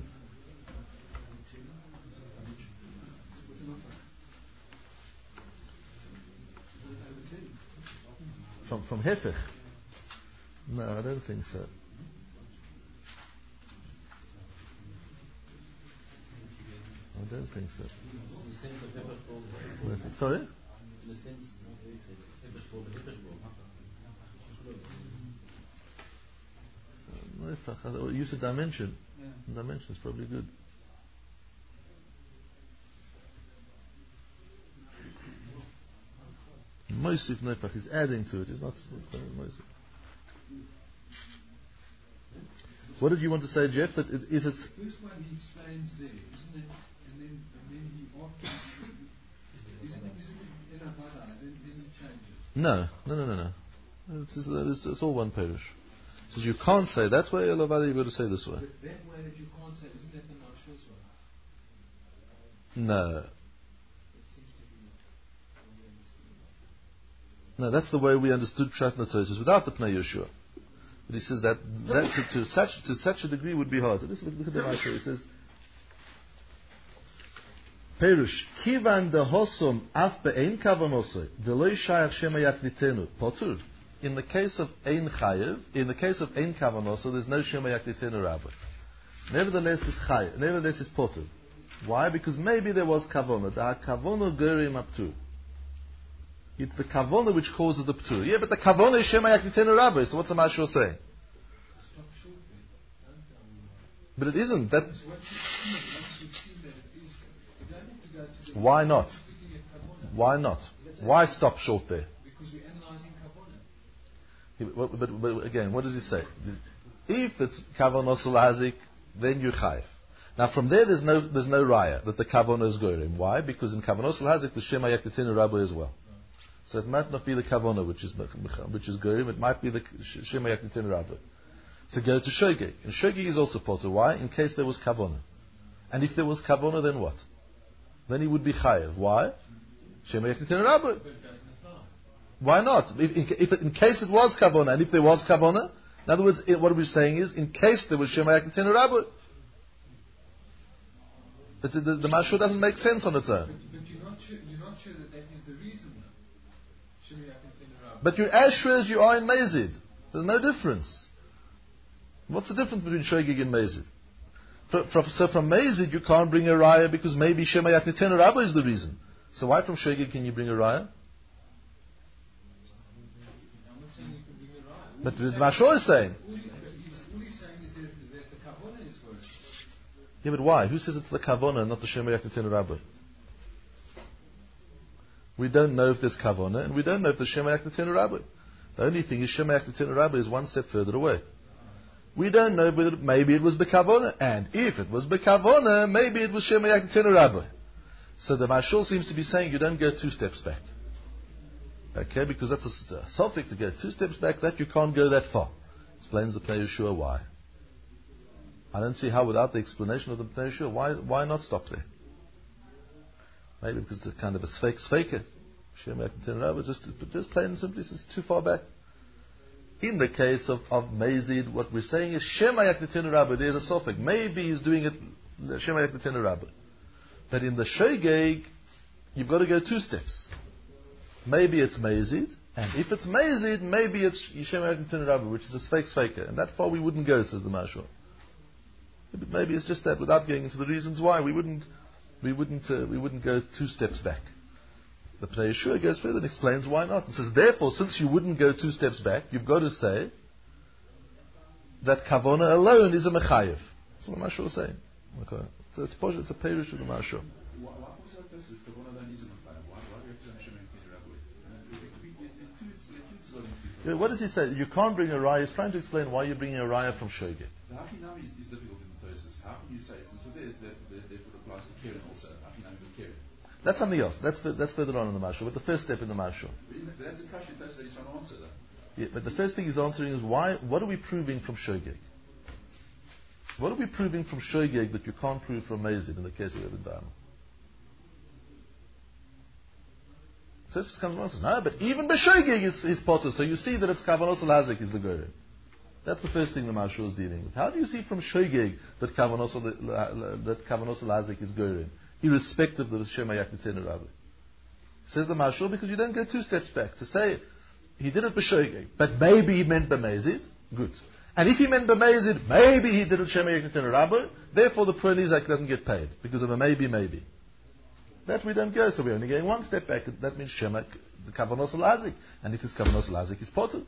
[SPEAKER 2] From Hefech? No, I don't think so. I don't think so. Sorry? Use a dimension. Dimension is probably good. Moisif Neifach is adding to it. It's not Moisif. What did you want to say, Jeff? That is it?
[SPEAKER 4] The first one he explains there, isn't it? And then he isn't it in a vada, then he changes.
[SPEAKER 2] No. It's all one parish. So you can't say that way, Elavada, you've got to say this way.
[SPEAKER 4] But that way that you can't say, isn't that the Mashur's way?
[SPEAKER 2] No. No, that's the way we understood Pshat Tosfos without the Pnei Yeshua. But he says that to such a degree would be hard. So look at the Mashur. He says, Perush, Kivan de Hosom af be'ein kavanosoi, deloi shayach shema yaknitenu, potur. In the case of ein chayev, in the case of ein kavanosoi, there's no shema yaknitenu rabbi. Nevertheless, is chayev. Nevertheless, is potur. Why? Because maybe there was kavona. The kavona gorim aptur. It's the kavona which causes the ptur. Yeah, but the kavona is shema yaknitenu rabbi. So what's the Mashur saying? But it isn't. That. Why not? Why not? Why stop short there?
[SPEAKER 4] Because we're analyzing kavona.
[SPEAKER 2] But again, what does he say? If it's kavona sulazik, then you're chayiv. Now from there, there's no raya that the kavona is goyim. Why? Because in kavona sulazik, the shema yaknitenu rabbi as well. So it might not be the kavona which is gorim. It might be the shema yaknitin rabba. So go to shogeg. And shogeg is also potter. Why? In case there was kavona. And if there was kavona, then what? Then he would be chayev. Why? Shema yaknitin rabba. Why not? If in case it was kavona, and if there was kavona, in other words, what we're saying is, in case there was shema yaknitin rabba. But the mashur doesn't make sense on its own.
[SPEAKER 5] But you're not sure that is the reason, though. Shema yaknitin rabba.
[SPEAKER 2] But you're as sure as you are in Mazid. There's no difference. What's the difference between Shogeg and Mazid? So from Mazid you can't bring a raya because maybe Shema Yakniten Rabba is the reason. So why from Shogeg can you bring a raya?
[SPEAKER 5] I'm not saying you can bring a raya.
[SPEAKER 2] But the Mashor is saying.
[SPEAKER 5] All he's saying is that the kavona is worse.
[SPEAKER 2] Yeah, but why? Who says it's the Kavona and not the Shema Yakniten Rabba? We don't know if there's Kavona and we don't know if there's Shema Yakniten Rabba. The only thing is Shema Yakniten Rabba is one step further away. We don't know whether maybe it was Bekavona, and if it was Bekavona, maybe it was Shema Yakniten Rabba. So the Mashal seems to be saying you don't go 2 steps back. Okay, because that's a suffix to go 2 steps back, that you can't go that far. Explains the Pnei Yeshua why. I don't see how without the explanation of the Pnei Yeshua, why not stop there? Maybe because it's kind of a faker. Shema Yakniten Rabba, just plain and simply, it's too far back. In the case of Mazid, what we're saying is Shema Yakniten Rabba, there's a suffix. Maybe he's doing it Shema Yakniten Rabba. But in the Shogeg, you've got to go 2 steps. Maybe it's Mazid, and if it's Mazid, maybe it's Shema Yakniten Rabba, which is a faker. And that far we wouldn't go, says the Mashal. Maybe it's just that without getting into the reasons why, we wouldn't go 2 steps back. The Pnei Yeshua goes further and explains why not. And says, therefore, since you wouldn't go 2 steps back, you've got to say that Kavona alone is a Mechayev. That's what Mashur is saying. Okay. So it's a Perish of the Mashur.
[SPEAKER 4] Why was that person Kavona alone is a Mechayev? Why do you have to have Shema Yakniten Rabba?
[SPEAKER 2] What does he say? You can't bring a raya. He's trying to explain why you're bringing a raya from Shogeg.
[SPEAKER 4] The Hakinami is difficult in the Tosis. How can you say, since therefore applies to Keren also, Hakinami with Keren?
[SPEAKER 2] That's something else. That's further on in the Mashur. But the first step in the Mashur.
[SPEAKER 4] That's a question that he's trying to answer that.
[SPEAKER 2] Yeah, but the first thing he's answering is why. What are we proving from Shogeg? What are we proving from Shogeg that you can't prove from Mazid in the case of Ebed Ba'am? So it comes along and says, no, but even B'Shogeg is potter. So you see that it's Kavanos Al-Hazik is the Goren. That's the first thing the Mashur is dealing with. How do you see from Shogeg that Kavanos Al-Hazik is Goren? Irrespective of the Shema Yakniten Rabba. Says the Mashur, because you don't go 2 steps back. To say, he did it b'shogeg, but maybe he meant b'mezid, good. And if he meant b'mezid, maybe he did it Shema Yakniten Rabba, therefore the Pronizak doesn't get paid, because of a maybe. That we don't go, so we're only going 1 step back. That means Shema, the Kavanos Al-Hazik. And if his Kavanos Al-Hazik is potter.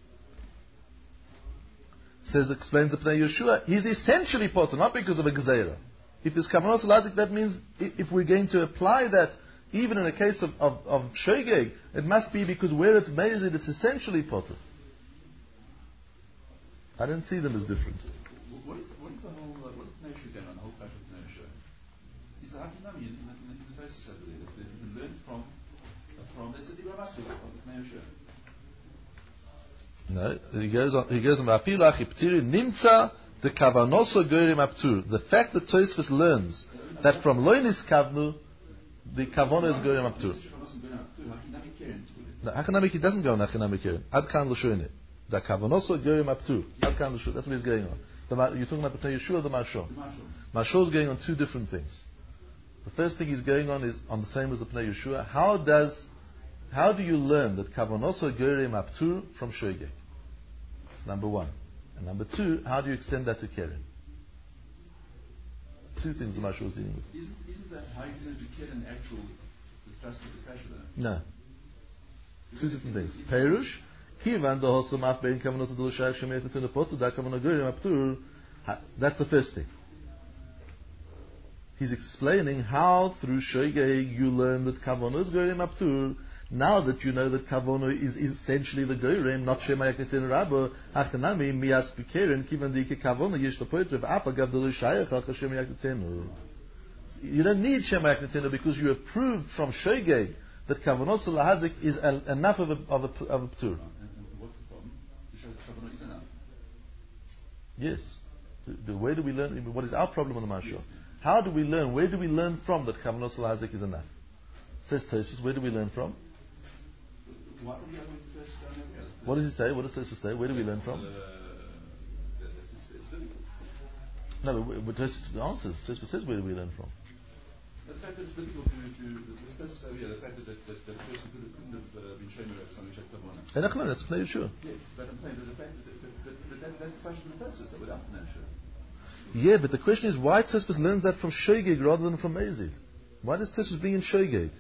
[SPEAKER 2] Explains the Pnei Yeshua, he's essentially potter, not because of a Gezeirah. If there's Kavanos Al-Hazik, that means if we're going to apply that, even in a case of Shogeg, it must be because where it's Mazid, it's essentially potter. I don't see them as different.
[SPEAKER 4] What is the whole, what is Pnei Yeshua going on, the whole clash of Pnei Yeshua? Is the Hakinami in the Tosis over there, that you can learn from that's a Dibra Masu of Pnei Yeshua?
[SPEAKER 2] No, he goes on, V'afilach iptiri nimtza the kavanoso goyrim aptur. The fact that Tosfos learns that from loinis kavnu, the kavana is goyrim aptur. The Hakinami doesn't go on Hakinami keren. Ad kan l'shoyne. The kavanoso goyrim aptur. Ad kan l'shoyne. That's what he's going on. You're talking about the Pnei Yeshua or the Mashor? Mashor is going on 2 different things. The first thing he's going on is on the same as the Pnei Yeshua. How do you learn that kavanoso goyrim aptur from Shogeg? That's number 1. And number 2, how do you extend that to Keren? 2 things the Mashur is dealing with.
[SPEAKER 4] Isn't that how you extend to Keren actual the thrust of the kasha there?
[SPEAKER 2] No. 2 different things. Perush, kivan dohosam af bein kavanos adol shayach shemet etun lepotu da kavanos goyim aptur. That's the first thing. He's explaining how through Shogeg you learn that kavanos goyim aptur. Now that you know that Kavono is essentially the Goyrem, not Shema Yakniten Rabba, Hachanami, Mias Bikeren, Kivan Dike Kavono, Yesh Lapoitrev, Apa Gavdolu Shayach, Shema Yakniten. You don't need Shema Yakniten because you have proved from Shogeg that Kavanos Lahazik is enough of a p'tur.
[SPEAKER 4] And what's the problem? To show that Kavanah is enough.
[SPEAKER 2] Yes. Where do we learn? What is our problem on the Mashal? Yes. How do we learn? Where do we learn from that Kavanos Lahazik is enough? Says Tosfos. Where do we learn from?
[SPEAKER 4] Why don't we have to test down there?
[SPEAKER 2] What does he say? What does Tosfos say? Where do we learn from?
[SPEAKER 4] It's difficult.
[SPEAKER 2] No, but Tosfos answers. Tosfos says, where do we learn from?
[SPEAKER 4] The fact that it's difficult to the fact that a person couldn't have been shown about something like Kavanah.
[SPEAKER 2] That's Pnei Yeshua.
[SPEAKER 4] Yeah, but I'm saying that the fact that's the question of the process, without Pnei Yeshua.
[SPEAKER 2] Yeah, but the question is why Tosfos learns that from Shogeg rather than from Mezid? Why does Tosfos bring in Shogeg?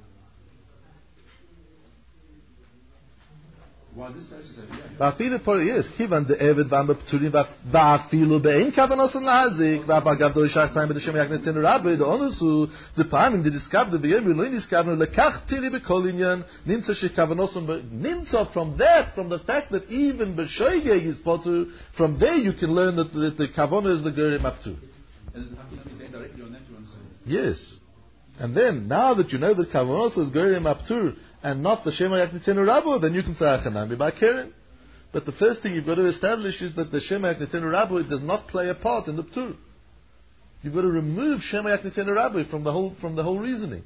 [SPEAKER 4] Why this process over here?
[SPEAKER 2] Yes, Kivan the Eved Vamba Pturim Vafilu Bein Kavanos and Lazik Vapagav Do Ishach time the Shem Yaknetin Rabbi the Onusu the Pamim the discovered the Vayem Loin discovered Lekach Tiri Bekolinyan Nimsa Shekavanos Nimsa from the fact that even Beshoigeg is Potu, from there you can learn that the Kavanah is the Gerim Aptu.
[SPEAKER 4] And Hakinam is going directly on that to understand.
[SPEAKER 2] Yes. And then, now that you know that Kavanos is Gerim Aptu, and not the Shema Yaknitenu Rabu, then you can say Achanami by Keren. But the first thing you've got to establish is that the Shema Yaknitenu Rabu does not play a part in the Ptur. You've got to remove Shema Yaknitenu Rabu from the whole reasoning.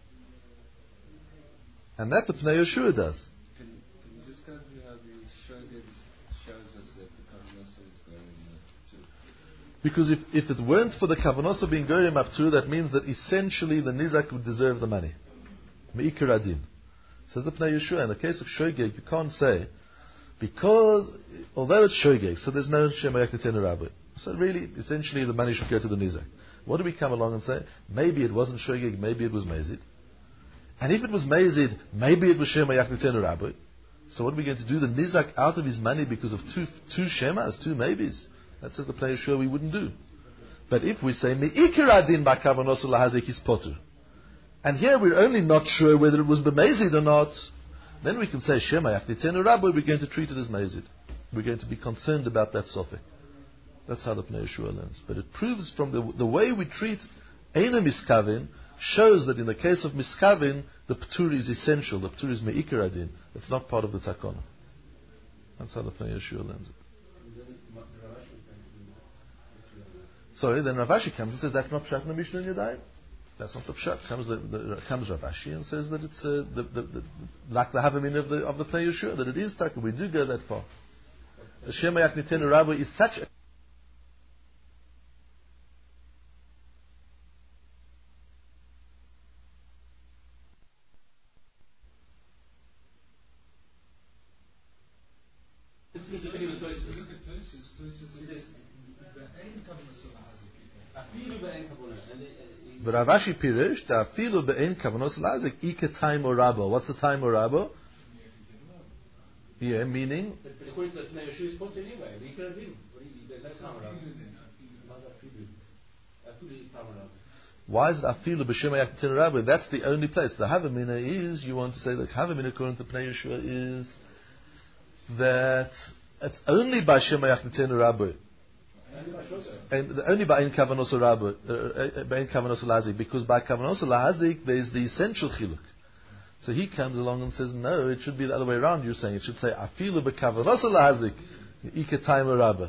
[SPEAKER 2] And that the Pnei Yeshua does.
[SPEAKER 3] Can you just kind of how the Shogeg shows us that the Kavanosa is going to?
[SPEAKER 2] Because if it weren't for the Kavanosa being Gorim Aptur, that means that essentially the Nizak would deserve the money. Me'ikar Adin. Says the Pnei Yeshua, in the case of Shogeg, you can't say, because, although it's Shogeg, so there's no Shema Yaknitenu Rabu. So really, essentially, the money should go to the Nizak. What do we come along and say? Maybe it wasn't Shogeg, maybe it was Mezid. And if it was Mezid, maybe it was Shema Yaknitenu Rabu. So what are we going to do? The Nizak out of his money because of two Shemas, two maybes? That says the Pnei Yeshua we wouldn't do. But if we say, Me'ikar Adin ba'kavanos lahazik is potur, and here we're only not sure whether it was b'mezid or not, then we can say Shema Yaknitenu Rabu, we're going to treat it as mezid. We're going to be concerned about that sofek. That's how the Pnei Yeshua learns. But it proves from the way we treat Eina Miskavin, shows that in the case of Miskavin, the Ptur is essential. The Ptur is Me'ikar Adin. It's not part of the Takona. That's how the Pnei Yeshua learns it. Sorry, then Rav Ashi comes and says that's not Pshat in the Mishnah in Yadayim. That's not the Pshat. Comes Rav Ashi and says that it's like the Havamin of the Pnei Yeshua, that it is Takona. We do go that far. The Shema Yaknitenu Rabu is such a But Rav Ashi Pirish, Ta'afilu be'en kavanos lazik, ike time or rabo. What's the time or rabo? Yeah, meaning?
[SPEAKER 6] But according to the Pnei Yeshua, it's put anyway. That's not
[SPEAKER 2] Why is it afilu b'shema yaktin rabo? That's the only place. The Havamina is, you want to say that Havamina according to Pnei Yeshua is that it's only by Shema Yaknitenu Rabu. And only by Ein Kavanos Rabu, by Ein Kavanos Lazik, because by Kavanos Lazik there is the essential chiluk. So he comes along and says, no, it should be the other way around. You're saying it should say Afilu be Kavanos Lazik, Ika Time Rabu.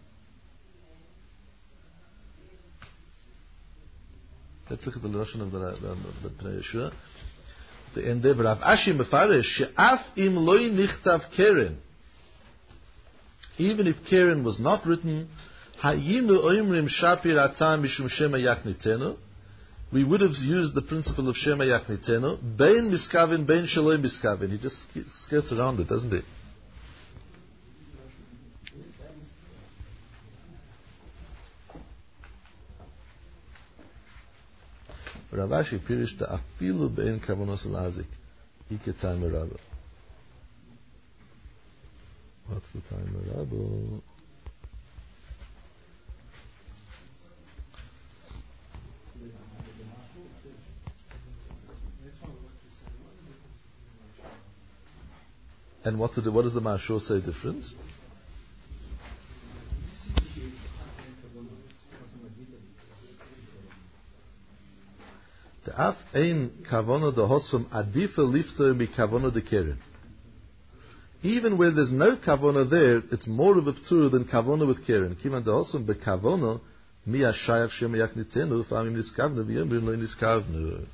[SPEAKER 2] Let's look at the lashon of the Pnei Yeshua. The end there, Rav Ashi Mefarish, she'af im loy nichtav keren. Even if keren was not written, hayinu oimrim shapir atam mishum shema yaknitenu, we would have used the principle of shema yaknitenu, bein miskavin, bein shaloi miskavin. He just skirts around it, doesn't he? Rav Ashi Pirish ta'afilu bein kavanos lazik, ike time rabba. What's the time rabba? And what does the Mashur say different? The Af ein kavona de hosum adifa lifter mi kavona de keren. Even where there's no kavona there, it's more of a ptur than kavona with keren. Kivan de hosum be kavona mi hashayach shem yaknitenu fa'amim niskavnu v'yomrim lo niskavnu.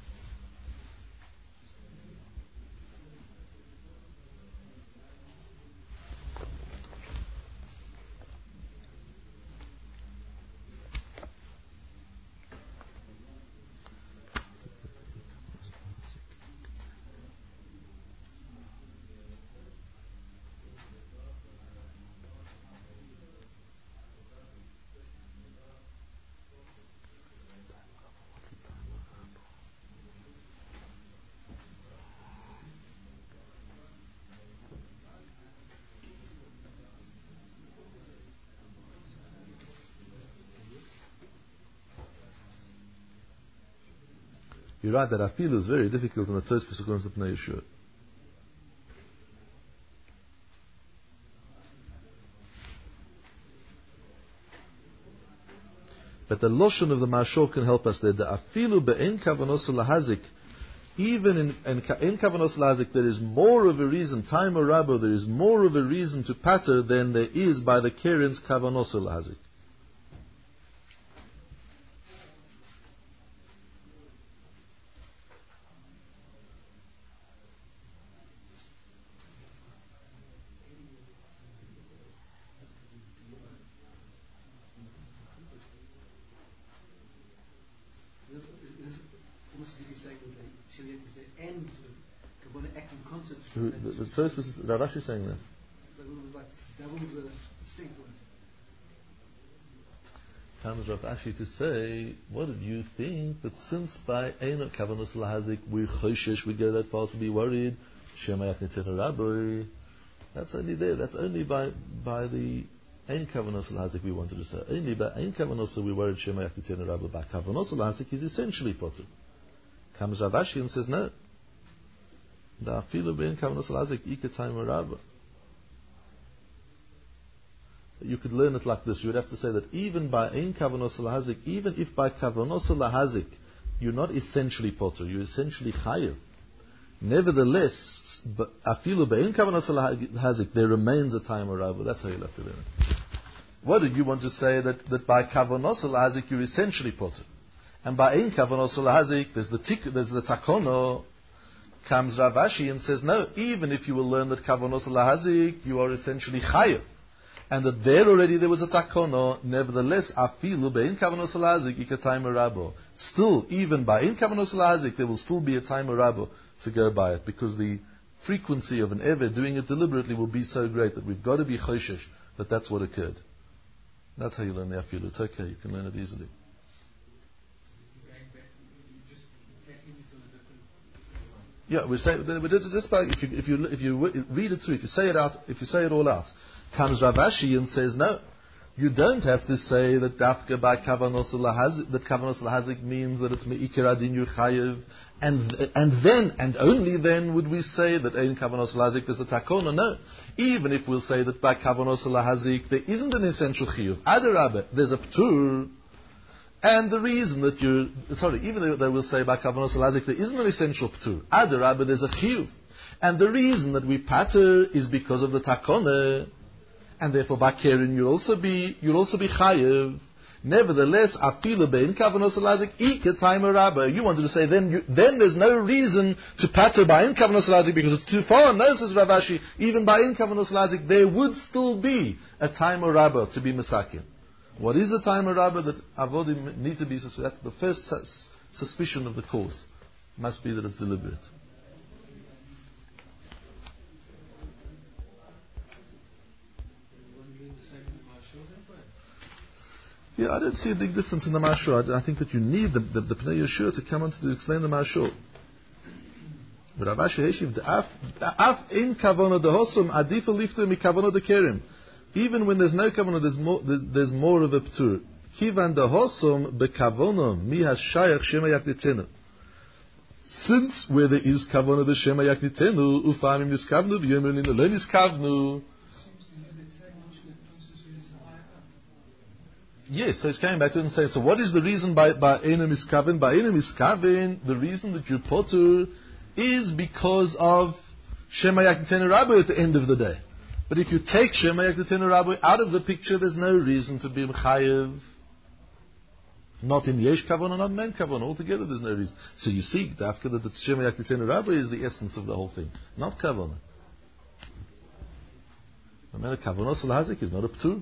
[SPEAKER 2] You're right that afilu is very difficult in the Tosfos according to Pnei Yeshua. But the loshon of the Mashal can help us there. The afilu be'en kavanos lahazik, even in kavanos lahazik, there is more of a reason, time or rabbo, there is more of a reason to patter than there is by the keren's kavanos lahazik. The first was Rav Ashi saying that.
[SPEAKER 5] That was the distinct one.
[SPEAKER 2] Comes Rav Ashi to say, what did you think that since by Ein Kavanos Lahazik we're choshesh, we go that far to be worried, Shemayach Nitenu Rabbi, that's only there, that's only by the Ein Kavanos Lahazik we wanted to say. Only by Ein Kavanos we worried Shemayach Nitenu Rabbi. By Kavanos Lahazik is essentially potter. Comes Rav Ashi and says, no. The afilu bein kavanos lahazik ikatayim rabba. You could learn it like this. You would have to say that even by ein kavanos lahazik, even if by kavanos lahazik you're not essentially potter, you're essentially chayiv. Nevertheless, afilu bein kavanos lahazik, there remains a time rabba. That's how you'll have to learn it. What did you want to say that by kavanos lahazik you're essentially potter, and by ein kavanos lahazik there's the takono. Comes Rav Ashi and says, no, even if you will learn that kavanos lahazik, you are essentially chayiv, and that there was a takono. Nevertheless, afilu bein kavanos lahazik ikatayim rabo. Still, even by in kavanos lahazik, there will still be a time rabo to go by it, because the frequency of an eved doing it deliberately will be so great that we've got to be choshesh that that's what occurred. That's how you learn the afilu. It's okay, you can learn it easily. Yeah, we say just by if you read it through, if you say it all out, comes Rav Ashi and says, no, you don't have to say that dafka by kavanos lahazik means that it's meikar adin yur chayev, and only then would we say that ein kavanos lahazik is the takona. No, even if we'll say that by kavanos lahazik there isn't an essential chiyuv, adarabah, there's a ptur. And the reason that even though they will say by kavanos lahazik there isn't an essential ptur, adarabah, there's a chiyuv. And the reason that we patter is because of the takona, and therefore by keren you'll also be chayev. Nevertheless, afilu bein kavanos lahazik ikatayim rabba. You wanted to say then there's no reason to patter by in kavanos lahazik because it's too far. No, says Rav Ashi, even by in kavanos lahazik there would still be a time rabba to be mesakin. What is the time rabba that avodim need to be? That's the first suspicion of the cause. Must be that it's deliberate. Yeah, I don't see a big difference in the Mashal. I think that you need the Pnei Yeshua to come on to explain the Mashal. But Rav Ashi Heshiv, the af in kavana the hosum adifa lifter mi kavana the kerim. Even when there's no kavana, there's more of a ptur. Kivan the hosum be kavana mi hashayach shema yaknitenu. Since where there is kavana the shema yaknitenu ufamim niskavnu v'yemrin lo niskavnu. Yes, so it's coming back to it and saying, so what is the reason by Einem Iskaven? By Einem Iskaven, the reason that you potter is because of Shema Yaktenu Rabbi at the end of the day. But if you take Shema Yaktenu Rabbi out of the picture, there's no reason to be Mechayev. Not in Yesh Kavon and not in Men Kavon. Altogether, there's no reason. So you see, Dafka, that the Shema Yaktenu Rabbi is the essence of the whole thing, not Kavon. No matter Kavon Hazik is not a Ptur.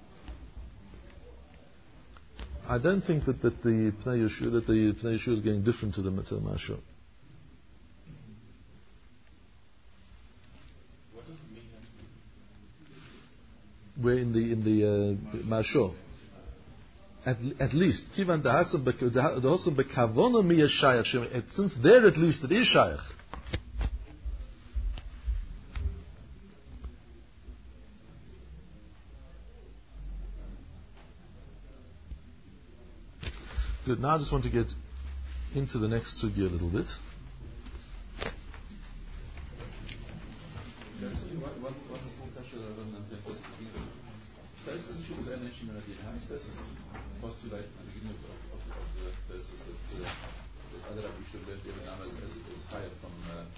[SPEAKER 2] I don't think that the Pnei Yeshua is getting different to the Mashal.
[SPEAKER 4] What does it mean?
[SPEAKER 2] We're in the Mashal. At least, Kivan Dahasam Bekavono Mi Yeshayach. Since there at least it is Shayach. Good. Now I just want to get into the next sugi a little bit.
[SPEAKER 4] One small question I don't understand. How is this was too late at the beginning of the verses that other Rabbi should learn every now as higher from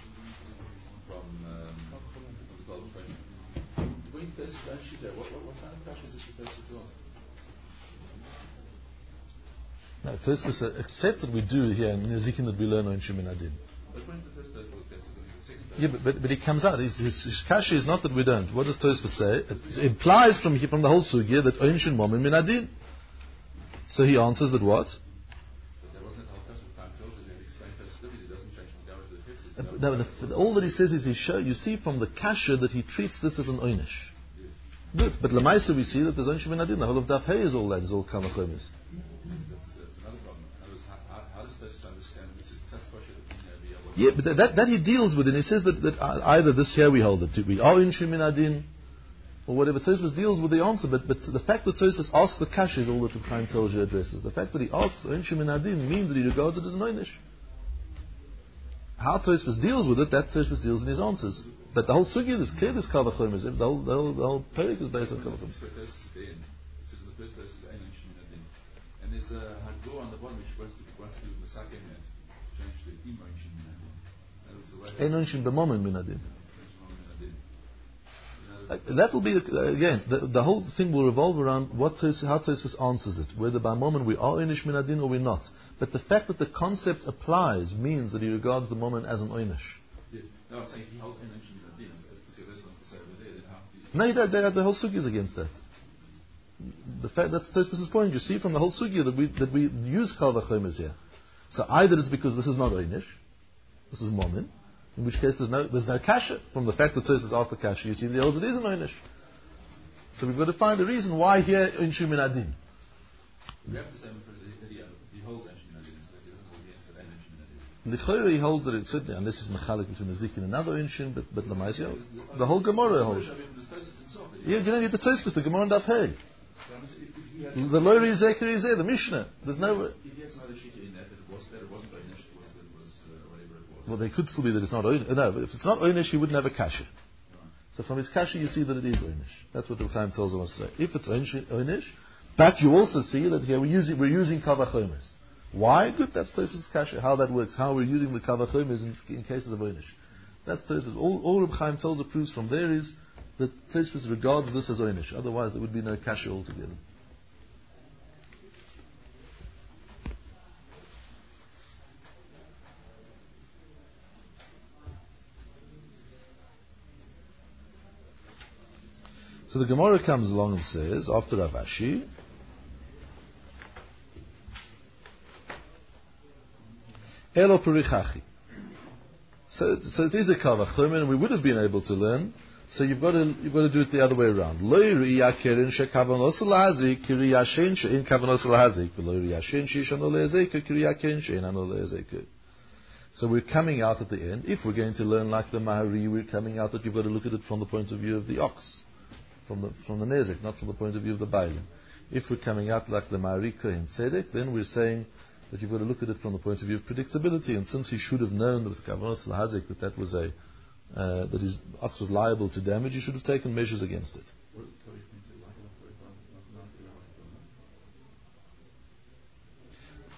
[SPEAKER 4] the Golden Point. Going to Tosis and Shita, what kind of kasha is it for Tosis on?
[SPEAKER 2] Now, Tosfos accept that we do here in Nezikin that we learn on Shemin Adin.
[SPEAKER 4] But when the first verse was the second verse.
[SPEAKER 2] Yeah, but he comes out. His kasha is not that we don't. What does Tosfos say? It implies from the whole sugya that Einshin Momin Min Adin. So he answers that what?
[SPEAKER 4] But there wasn't a whole kasha time tells you to explain festivity. It doesn't change from the to the text.
[SPEAKER 2] All that he says is you see from the kasha that he treats this as an Einish. Good. But Lamaisa we see that there's Einshin Min Adin. The whole of Daf Hey is all that. Is all Kamachomis. Yeah, but that he deals with, and he says that either this here we hold that we are in Shemin or whatever. Tosfos deals with the answer, but the fact that Tosfos asks the kasha is all that Chaim tells you addresses. The fact that he asks in Shemin means that he regards it as an Einish. How Tosfos deals with it, that Tosfos deals in his answers. But the whole sugya is clear. This Kal Vachomer, the whole parak is based on Kal Vachomer.
[SPEAKER 4] It says in the first verse, and there's a Hagor on the bottom which wants to do the Sakemet, change to Imo in Shemin.
[SPEAKER 2] Einshin b'momen min adin. That will be again. The whole thing will revolve around how Tosfos answers it. Whether by moment we are einish min adin or we're not. But the fact that the concept applies means that he regards the moment as an einish.
[SPEAKER 4] Yes. No, I'm saying he holds einish min adin. As this wants to say over there, then how
[SPEAKER 2] No, the whole sugya is against that. The fact that's Tosfos' point. You see from the whole sugya that we use kal vachomer here. So either it's because this is not einish, this is momin. In which case there's no kasha. From the fact that Tosfos asked the kasha, you see the holds it is an einish. So we've got to find a reason why here Einshin Min Adin.
[SPEAKER 4] we have to say that he holds Einshin Min Adin, so that he doesn't hold against that Einshin Min Adin.
[SPEAKER 2] L'chayra he holds that it's certainly, unless it's mechalik between the zik and another Einshin, but Lamaisya, the whole Gemara holds. Yeah, you don't need the Tosfos, the Gemara and Daf Hey. The Lori Zeker is there, the Mishnah. There's no.
[SPEAKER 4] If he had some other shita in that it wasn't einish, it was whatever it was.
[SPEAKER 2] Well, they could still be that it's not einish. No, if it's not einish, he wouldn't have a kasha. So from his kasha, you see that it is einish. That's what the Chaim tells us to say. If it's einish, but you also see that here we're using kal vachomers. Why? Good. That's Tosfos' kasha. How that works. How we're using the kal vachomers in cases of einish. That's Tosfos. All Reb Chaim tells the proofs from there is that Tosfos regards this as einish. Otherwise, there would be no kasha altogether. So the Gemara comes along and says, after Rav Ashi, Elo Perichachi. So it is a kal vachomer, and we would have been able to learn. So you've got to do it the other way around. Lo yiriyah keren shekavanos lahazik kiriyah shein shein kavanos lahazik, v'lo yiriyah shein sheishano le'ezeka kiriyah keren shein ano le'ezeka. So we're coming out at the end. If we're going to learn like the Mahari, we're coming out that you've got to look at it from the point of view of the ox. From the Nezek, not from the point of view of the Bailim. If we're coming out like the Ma'ari Kohen Tzedek, then we're saying that you've got to look at it from the point of view of predictability. And since he should have known with Kavanos Lahazik that was that his ox was liable to damage, he should have taken measures against it.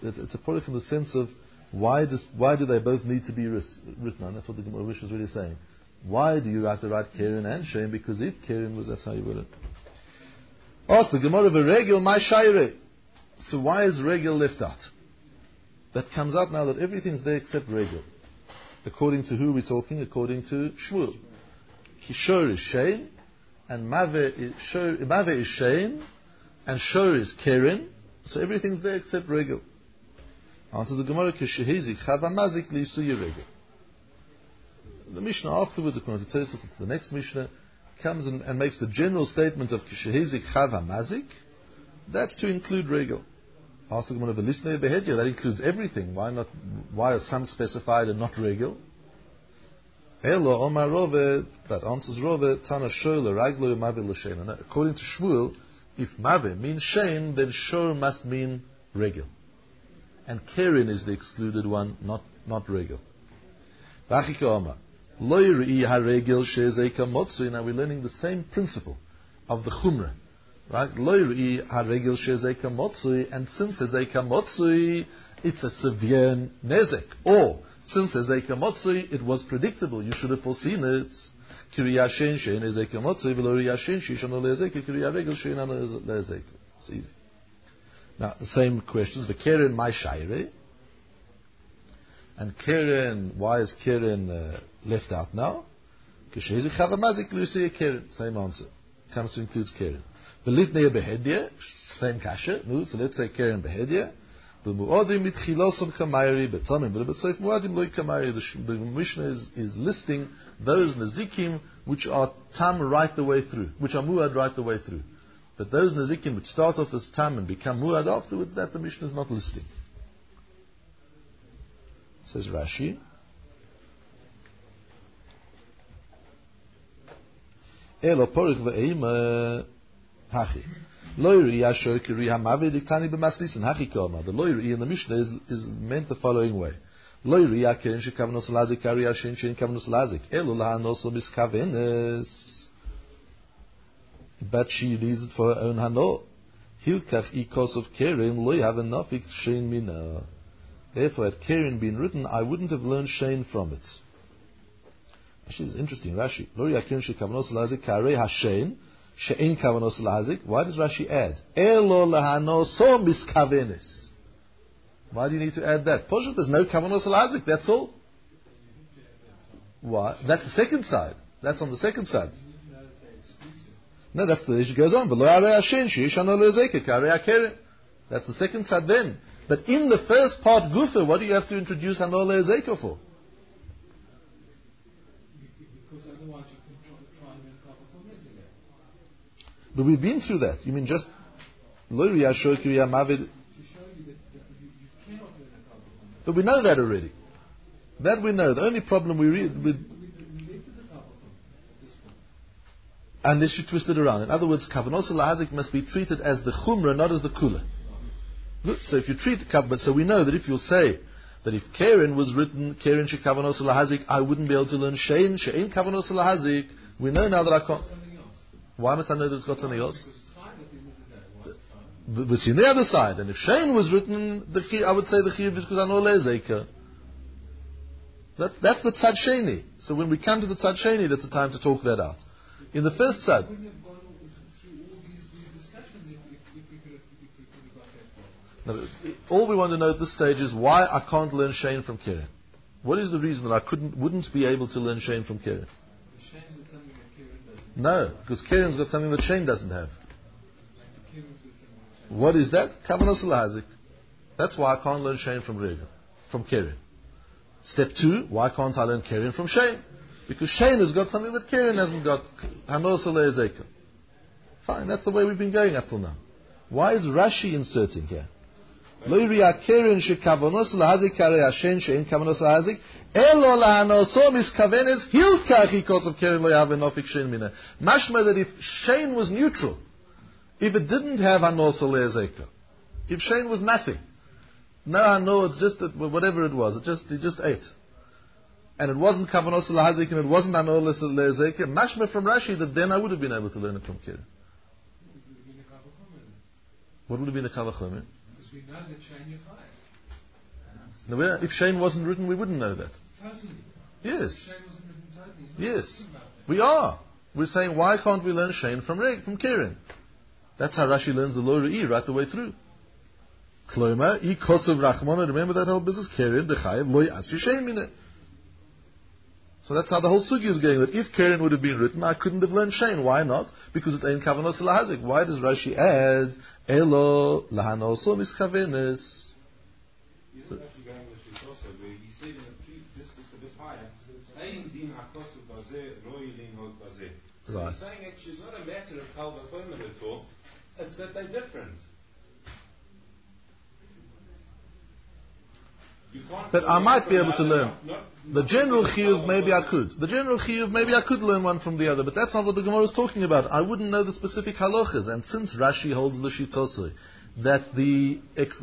[SPEAKER 2] it's a porich in the sense of why do they both need to be written? And that's what the Gemara Wish is really saying. Why do you have to write Keren and Shein? Because if Keren was, that's how you would it. Ask the Gemara of a regel, my Shaire. So why is regel left out? That comes out now that everything's there except regel. According to who we're talking? According to Shmuel. Shor is Shein, and Mave is Shein, and Shor is Keren. So everything's there except regel. Answers the Gemara, Keshehizik Chava Mazik Liisuye regel. The Mishnah afterwards, according to Tosfos, it's the next Mishnah, comes and makes the general statement of Keshehizik Chava Mazik. That's to include regel. Ask the Gemara of Elisnei Behedya, that includes everything. Why are some specified and not regel? Elo Omar Rove, that answers Rove, Tana Shol Raglo Mave L'Shein. According to Shmuel, if Mave means Shein, then Shor must mean regel. And Keren is the excluded one, not regel. Vachika Omar. Lo Yir'i HaRegel She'ezeka Motzui. Now we're learning the same principle of the Chumrah. Right? Lo Yir'i HaRegel She'ezeka Motzui. And since Ezeka Motzui, it's a severe nezek. Or, since Ezeka Motzui, it was predictable. You should have foreseen it. Kiriya Shein Shein Ezeka Motzui. V'lo Yir'i Shein Shishano Le'ezeka. Kiriya Regel Shein Ano Le'ezeka. It's easy. Now, the same questions. The Keren, my Shaire. And Keren, why is Keren left out now? Same answer. Comes to includes Keren. The Litnei Behedya, same kasha. So let's say Keren Behedya. The Mishnah is listing those Nezikim which are Tam right the way through, which are Muad right the way through. But those Nezikim which start off as Tam and become Muad afterwards, that the Mishnah is not listing. Says Rashi. Elo porich ve'eima hachi. Loiri yasho kiri hamavi diktani b'maslisin hachi koma. The loiri in the Mishnah is meant the following way. Loiri yakerin shekavnos lazik kari yashin shin kavnos lazik. Elo lahanoso miskavenes. But she reads it for her own hano. Hilkach ikos of Keren lo have enough shein mina. Therefore, had Keren been written, I wouldn't have learned Shein from it. Actually, it's interesting. Rashi. Why does Rashi add? Why do you need to add that? Poshet, there's no kavanos lazik. That's all. Why? That's the second side. That's on the second side. No, that's the issue goes on. That's the second side then. But in the first part, Gufa, what do you have to introduce Hanola Ezeka for?
[SPEAKER 3] Because otherwise you can try and make up for missing it.
[SPEAKER 2] But we've been through that. You mean just Loria Shokiriya Mavid?
[SPEAKER 3] To show you that you cannot learn a couple from it.
[SPEAKER 2] But we know that already. That we know. The only problem we read with.
[SPEAKER 3] We left the couple from at this point.
[SPEAKER 2] Unless you twist it around. In other words, Kavanos Lahazik must be treated as the Chumrah, not as the Kula. Good. So if you treat the Kav, but so we know that if you'll say that if Keren was written, Keren Shekavanos Lahazik, I wouldn't be able to learn Shein Kavanos Lahazik. We know now that I can't. Why must I know that it's got something else? But we see on the other side. And if Shein was written, I would say the Chiyuv is because I know Le'ezeka. That's the Tzad Sheni. So when we come to the Tzad Sheni, that's the time to talk that out. In the first Tzad. Now, all we want to know at this stage is why I can't learn Shein from Keren. What is the reason that I wouldn't be able to learn Shein from Keren? No, because Keren's got something that Shein doesn't have. What is that? Kavanos Lahazik. That's why I can't learn Shein from Keren. Step 2, why can't I learn Keren from Shein? Because Shein has got something that Keren hasn't got. Hanos Le'ezeka. Fine, that's the way we've been going up till now. Why is Rashi inserting here? Lo yiriya Keren shekavanos lahazik kare Hashem she'en kavanos lahazik elo lahanoso miskavenes hilkach because of Keren lo yahav enofik shein mina. Mashma that if Shein was neutral, if it didn't have hanoso le'ezeka, if Shein was nothing, no, it's just whatever it was, it just ate, and it wasn't kavanos lahazik and it wasn't hanoso le'ezeka, mashma from Rashi that then I would have been able to learn it from Keren. What would have been the kavachomer?
[SPEAKER 3] We know that Shein Yechai.
[SPEAKER 2] No, if Shein wasn't written, we wouldn't know that.
[SPEAKER 3] Totally.
[SPEAKER 2] Yes.
[SPEAKER 3] Shein wasn't written totally.
[SPEAKER 2] Yes. We are. We're saying, why can't we learn Shein from Keren? That's how Rashi learns the Lo Re'i right the way through. Kloima, I Kosav Rachmana, remember that whole business? Keren, Dechayev, Lo Yasri Shein Mineh. So that's how the whole sugi is going, that if Keren would have been written, I couldn't have learned Shein. Why not? Because it's Ein Kavanos Lahazik. Why does Rashi add, Elo Lahanoso Miskavenes?
[SPEAKER 7] Isn't Rashi going with this also, where he said in just a bit higher, Ein Din HaKosav Bazeh, Lo Yilin Hod Bazeh. So he's saying actually it's not a matter of Kal Vachomer at all, it's that they're different.
[SPEAKER 2] That I might be able to learn. The general chiyuv, maybe I could. The general chiyuv, maybe I could learn one from the other, but that's not what the Gemara is talking about. I wouldn't know the specific halachas, and since Rashi holds the shitosui, that the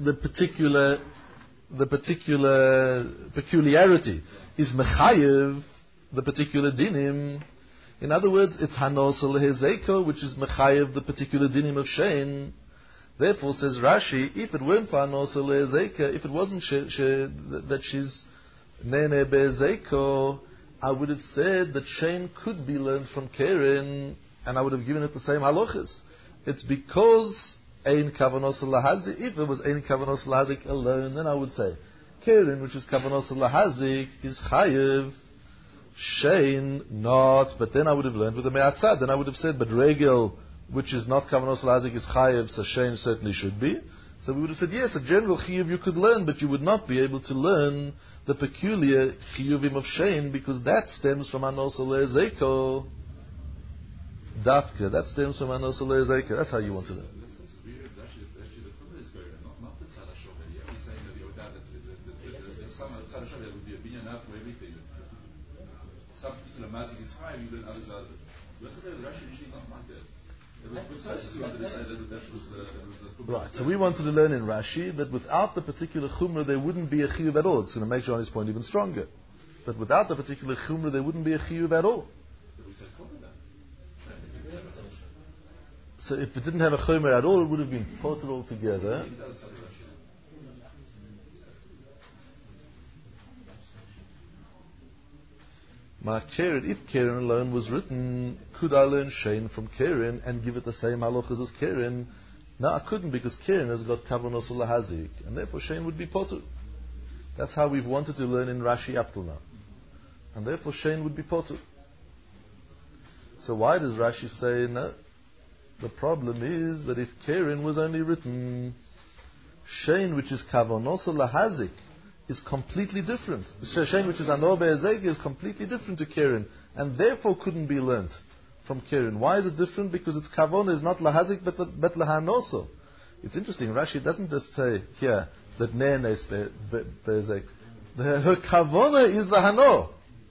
[SPEAKER 2] particular peculiarity is mechayev, the particular dinim. In other words, it's hanos lehezeko, which is mechayev, the particular dinim of shein. Therefore, says Rashi, if it weren't for hanos lehezeka, if it wasn't that she's nene be'ezeko, I would have said that shein could be learned from Keren, and I would have given it the same halachas. It's because ein kavanos lahazik. If it was ein kavanos lahazik alone, then I would say Keren, which is kavanos lahazik, is chayev. Shein not, but then I would have learned with the me'atzad. Then I would have said, but regel, which is not kavanos lahazik, is chayev, so shein certainly should be. So we would have said, yes, a general chiyuv you could learn, but you would not be able to learn the peculiar chiyuvim of shein, because that stems from hanos le'ezeko. Dafka, that stems from hanos le'ezeko. That's how you want to learn.
[SPEAKER 4] Some particular mazik is high, you learn others are. You have to say that Rashi usually not like that.
[SPEAKER 2] Right, so we wanted to learn in Rashi that without the particular chumrah there wouldn't be a chiyuv at all. It's going to make Johnny's point even stronger. That without the particular chumrah there wouldn't be a chiyuv at all. So if it didn't have a chumrah at all, it would have been potter altogether. If Keren alone was written, could I learn Shein from Keren and give it the same halachas as Keren? No, I couldn't, because Keren has got kavanos lahazik, and therefore Shein would be potter. That's how we've wanted to learn in Rashi up till now, and therefore Shein would be potter. So why does Rashi say no? The problem is that if Keren was only written, Shein, which is kavanos lahazik, is completely different. Shein, which is Anor Be'ezek, is completely different to Keren, and therefore couldn't be learnt from Keren. Why is it different? Because its kavona is not lahazik, but lahanoso. It's interesting, Rashi doesn't just say here that Nene is Be'ezek. Her kavona is lahano.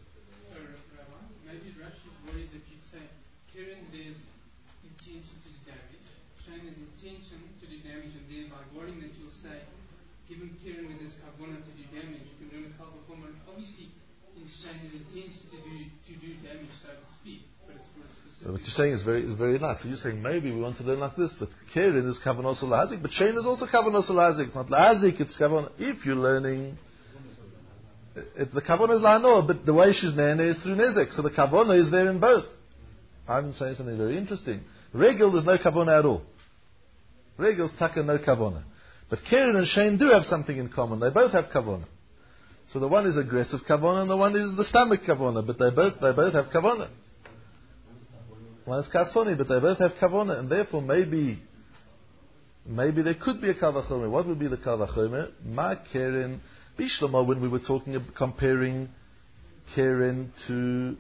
[SPEAKER 8] Maybe Rashi is worried that you'd say Keren there's intention to do damage, Shein is intention to do damage, and thereby worrying that you'll say, given Keren with this kavona to do damage, you can learn a Kal Vachomer. Obviously, in Shein is intention to do damage, so to speak. But it's for a specific.
[SPEAKER 2] What you're saying is very nice. So you're saying maybe we want to learn like this, that Keren is kavanos lahazik, but Shein is also kavanos lahazik. It's not lahazik, it's kavona. If you're learning, the kavona is lahano, but the way she's nene is through nezek, so the kavona is there in both. I'm saying something very interesting. Regel, there's no kavona at all. Regel's taka, no kavona. But Keren and Shein do have something in common. They both have kavona. So the one is aggressive kavona and the one is the stomach kavona. But they both have kavona. One is kasoni, but they both have kavona, and therefore maybe there could be a Kal Vachomer. What would be the Kal Vachomer? Ma Keren Bishlama, when we were comparing Keren to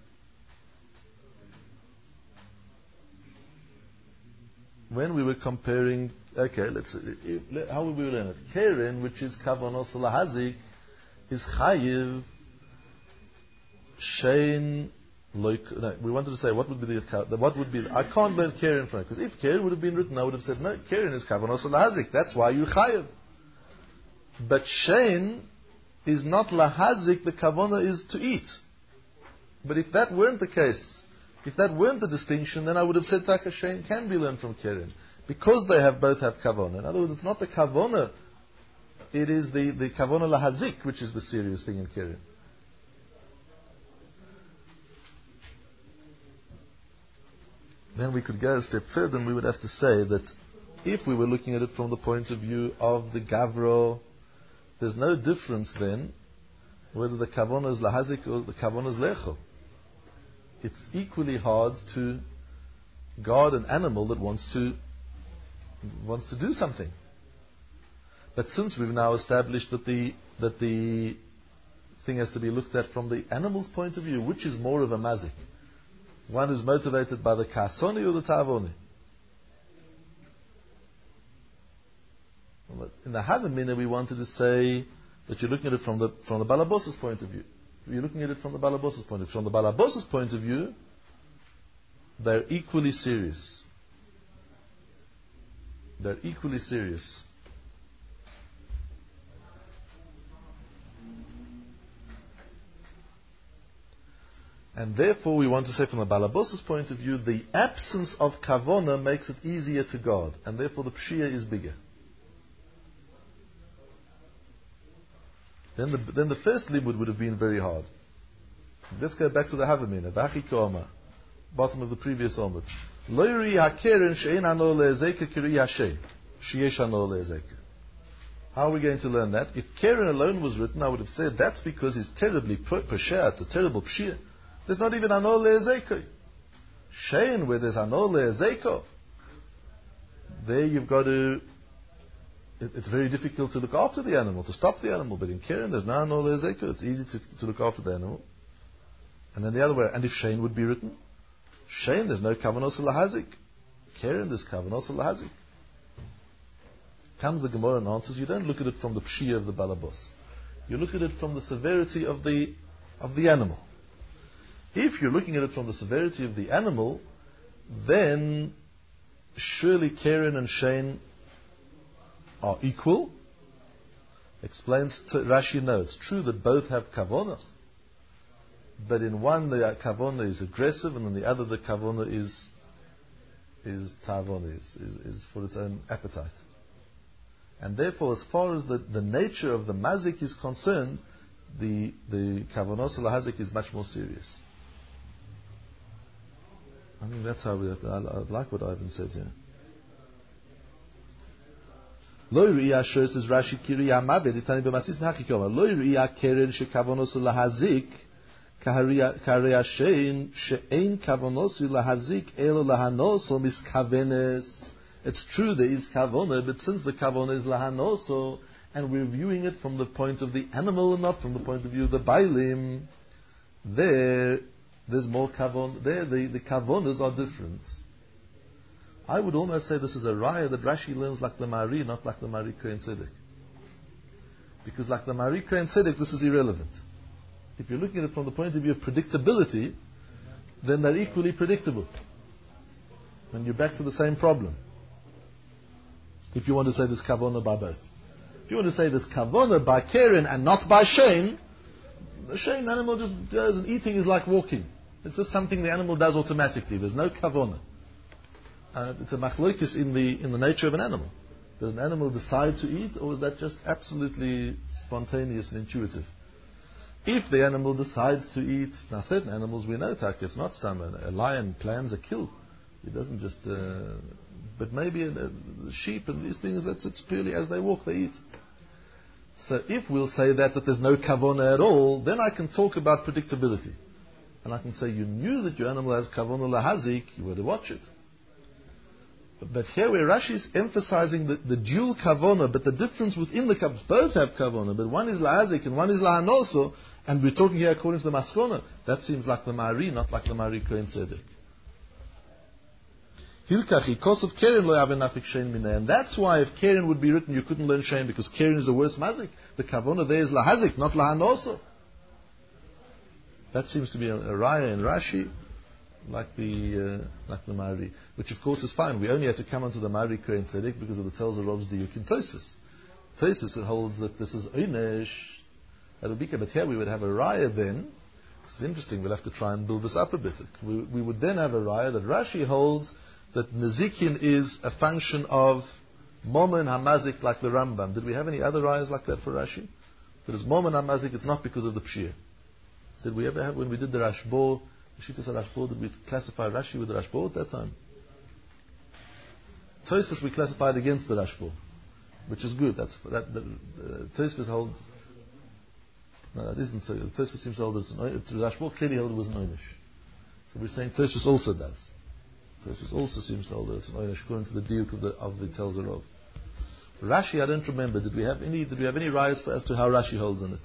[SPEAKER 2] okay, let's see. How will we learn it? Keren, which is kavanos lahazik, is chayiv. Shein, we wanted to say what would be I can't learn Keren from it, because if Keren would have been written, I would have said no. Keren is kavanos lahazik. That's why you chayiv. But Shein is not lahazik. The kavana is to eat. But if that weren't the case, if that weren't the distinction, then I would have said Taka Shein can be learned from Keren, because they both have kavona. In other words, it's not the kavona it is the Kavanah Lahazik which is the serious thing in Keren. Then we could go a step further and we would have to say that if we were looking at it from the point of view of the Gavro, there's no difference then whether the Kavanah is Lahazik or the Kavanah is Lechel. It's equally hard to guard an animal that wants to do something. But since we've now established that the thing has to be looked at from the animal's point of view, which is more of a mazik? One who's motivated by the kasoni or the ta'avoni? In the Hadamina, we wanted to say that you're looking at it from the Balabos's point of view. You're looking at it from the Balabos's point of view. From the Balabos's point of view, they're equally serious. They're equally serious. And therefore, we want to say from the Balabos's point of view, the absence of kavona makes it easier to guard, and therefore the pshia is bigger. Then the first limud would have been very hard. Let's go back to the Havamina, V'achikoma, bottom of the previous omud. Lo yuri hakeren she'en ano le'ezeka kiri hashem, she'esh ano le'ezeka. How are we going to learn that? If Keren alone was written, I would have said that's because he's terribly peshah, it's a terrible pshia. There's not even ano le'ezeko. Shein, where there's ano le'ezeko, there you've got to... It's very difficult to look after the animal, to stop the animal. But in Keren, there's no ano le'ezeko. It's easy to look after the animal. And then the other way. And if Shein would be written, Shein, there's no kavanos lahazik. Keren, there's kavanos lahazik. Comes the Gemara and answers, you don't look at it from the pshia of the balabos. You look at it from the severity of the animal. If you're looking at it from the severity of the animal, then surely Keren and Shein are equal. Explains to Rashi, no, it's true that both have kavona, but in one the kavona is aggressive, and in the other the kavona is tavona, is for its own appetite. And therefore, as far as the nature of the mazik is concerned, the kavonos lahazik is much more serious. I think that's how we have to... I like what Ivan said here. Lo yiriyah shor, says Rashi, kiriyah mabed, itani b'matzis n'hachikoma. Lo yiriyah keren shekavonos lahazik, kariyah shein, she'ein kavonos lahazik, elo lahanoso miskavenes. It's true there is kavona, but since the kavona is lahanoso, and we're viewing it from the point of the animal and not from the point of view of the bailim, there's more kavon. There, the kavonas are different. I would almost say this is a raya that Rashi learns like the Mari, not like the Mari Kohen Tzedek. Because like the Mari Kohen Tzedek, this is irrelevant. If you're looking at it from the point of view of predictability, then they're equally predictable. And you're back to the same problem. If you want to say this kavona by both. If you want to say this kavona by Keren and not by Shein, the Shein animal just goes, and eating is like walking. It's just something the animal does automatically. There's no kavona. It's a machlokes in the nature of an animal. Does an animal decide to eat, or is that just absolutely spontaneous and intuitive? If the animal decides to eat, now certain animals we know, it's not stammer. A lion plans a kill. He doesn't just... but maybe the sheep and these things, it's purely as they walk, they eat. So if we'll say that there's no kavona at all, then I can talk about predictability. And I can say, you knew that your animal has kavona lahazik, you were to watch it. But here where Rashi is emphasizing the dual kavona, but the difference within the kavona, both have kavona, but one is lahazik and one is lahanoso, and we're talking here according to the maskona, that seems like the Mari, not like the Mari Kohen Tzedek. Hilkachi, kosov Keren lo yave nafik shein mineh. And that's why if Keren would be written, you couldn't learn shein, because Keren is the worst mazik. The kavona there is lahazik, not lahanoso. That seems to be a raya in Rashi, like the Mari, which of course is fine. We only have to come onto the Mari Kohen Tzedek because of the tells of Rob's Diyuk in Tosfos. Tosfos holds that this is Einesh, but here we would have a raya then. This is interesting. We'll have to try and build this up a bit. We would then have a raya that Rashi holds that Nezikin is a function of Momen hamazik like the Rambam. Did we have any other rayas like that for Rashi? That is Momen hamazik, it's not because of the Pshir. Did we ever have, when we did the Rashbo, the Shittas Rashbo, did we classify Rashi with the Rashbo at that time? Tosfos we classified against the Rashbo, which is good. Tosfos hold. No, that isn't so. Tosfos seems to hold that the Rashbo clearly held it was an Oynish. So we're saying Tosfos also does. Tosfos also seems to hold that it's an Oynish according to the diuk of the Tel Zerov. Rashi, I don't remember. Did we have any rayas as to how Rashi holds on it?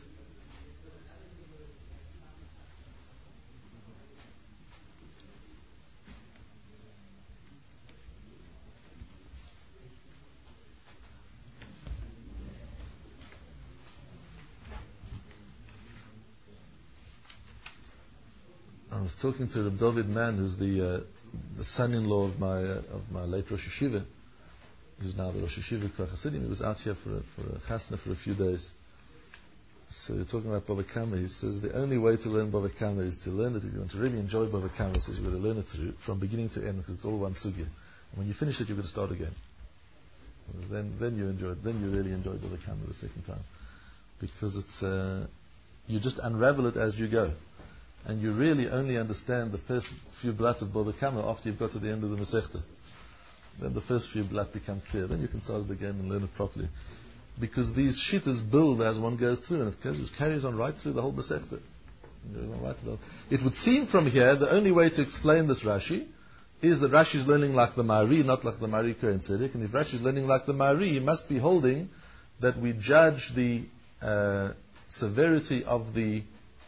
[SPEAKER 2] I was talking to Reb David Mann, who's the son-in-law of my late Rosh Yeshiva, who's now the Rosh Yeshiva Kfar Hasidim. He was out here for a chasna for a few days. So we're talking about Bava Kama. He says the only way to learn Bava Kama is to learn it. If you want to really enjoy Bava Kama, he says you've got to learn it from beginning to end, because it's all one sugya. And when you finish it, you've got to start again. Then you enjoy it. Then you really enjoy Bava Kama the second time, because it's you just unravel it as you go. And you really only understand the first few blat of Bava Kama after you've got to the end of the Masechta. Then the first few blat become clear. Then you can start it again and learn it properly. Because these shittas build as one goes through, and it carries on right through the whole Masechta. It would seem from here, the only way to explain this Rashi is that Rashi is learning like the Mari, not like the Mari Kohen Tzedek. And if Rashi is learning like the Mari, he must be holding that we judge the severity of the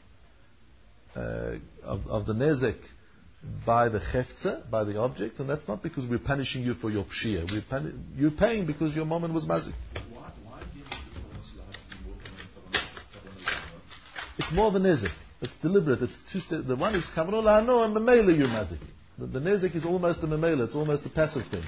[SPEAKER 2] nezek by the cheftza, by the object, and that's not because we're punishing you for your pshia. You're paying because your moment was mazik.
[SPEAKER 4] Why do you think
[SPEAKER 2] it's more of a nezek. It's deliberate. It's two steps. The one is kavanah lahano, and memela you're mazik. The nezek is almost a memela. It's almost a passive thing.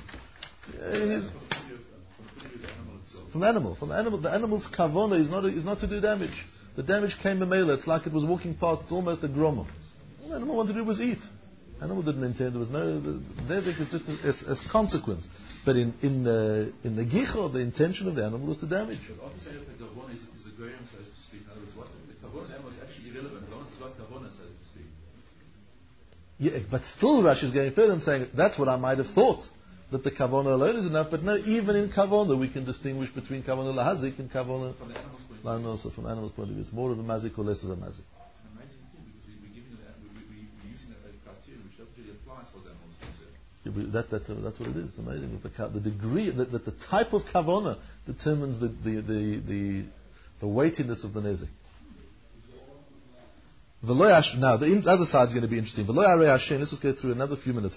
[SPEAKER 2] From the animal, the animal's kavanah is not to do damage. The damage came memela. It's like it was walking past. It's almost a groma. All the animal wanted to do was eat. The animal didn't intend. There was no. The nezek is just as consequence. But in the gicha, the intention of the animal was to damage.
[SPEAKER 4] But often say that the kavona is the goyim, so to speak. In other words, what the kavona animal is actually irrelevant. As long as it's what kavona, so to speak.
[SPEAKER 2] Yeah, but still Rashi is going further and saying that's what I might have thought, that the kavona alone is enough. But no, even in kavona we can distinguish between kavona lahazik and kavona
[SPEAKER 4] From the animal's point of
[SPEAKER 2] la. Also from the animal's point of view, it's more of a mazik or less of a mazik.
[SPEAKER 4] It's an amazing thing because we're giving we're using a criteria which doesn't really apply as far as animals concerned.
[SPEAKER 2] That's what it is. It's amazing that the degree that the type of kavona determines the weightiness of the nezek. Now the other side is going to be interesting. Let's just go through another few minutes.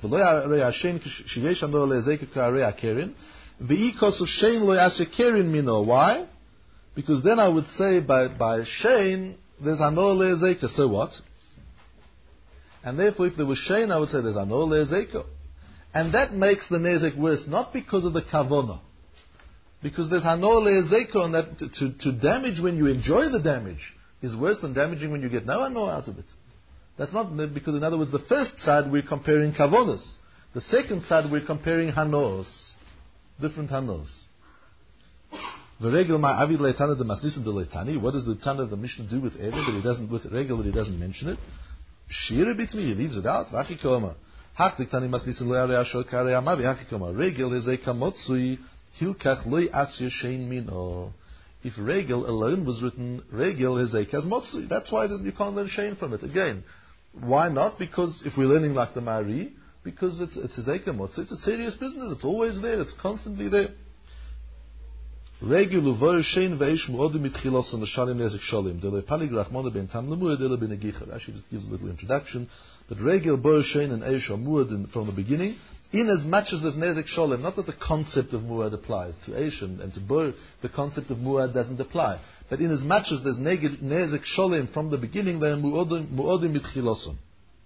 [SPEAKER 2] Why? Because then I would say by shein there's hanor le'ezeka. So what? And therefore, if there was shein, I would say there's hanor le'ezeka. And that makes the nezek worse, not because of the kavona, because there's hanor le'ezeka, and that to damage when you enjoy the damage is worse than damaging when you get no hanor out of it. That's not because, in other words, the first side we're comparing kavonas, the second side we're comparing hanors, different hanors. What does the Tana of the Mishnah do with Eved that he doesn't, with Regel that he doesn't mention it? Shira bitmi, he leaves it out. Hakdik tani masnisin lo yare ashol kare amavi hakikoma. Regel is a kamotsui hilkach loy asya shein mino. If regel alone was written, regel is a kazmotsui. That's why you can't learn shein from it. Again, why not? Because if we're learning like the Mari, because it's a zekamotsu, it's a serious business. It's always there. It's constantly there. Regel uvoy shein veish muodim mitchilos on the shalim nezek shalim. Dele paligrach mona ben tam lemuad dele ben agicha. Actually, just gives a little introduction. That regel boy shein and eish are muad from the beginning, in as much as there's nezek shalim. Not that the concept of muad applies to eish and to boy. The concept of muad doesn't apply. But in as much as there's nezek shalim from the beginning, they are muodim mitchiloson.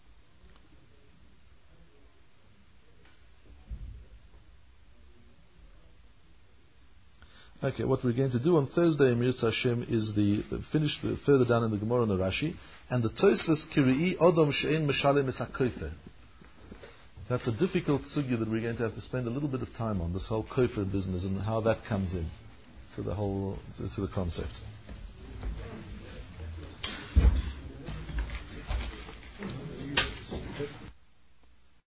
[SPEAKER 2] Okay, what we're going to do on Thursday, Emir Hashem, is finish further down in the Gemara and the Rashi, and the Tosfos Kiri'i Odom She'en Meshalem Es HaKofer. That's a difficult sugya that we're going to have to spend a little bit of time on, this whole kofar business and how that comes in to the whole, to the concept.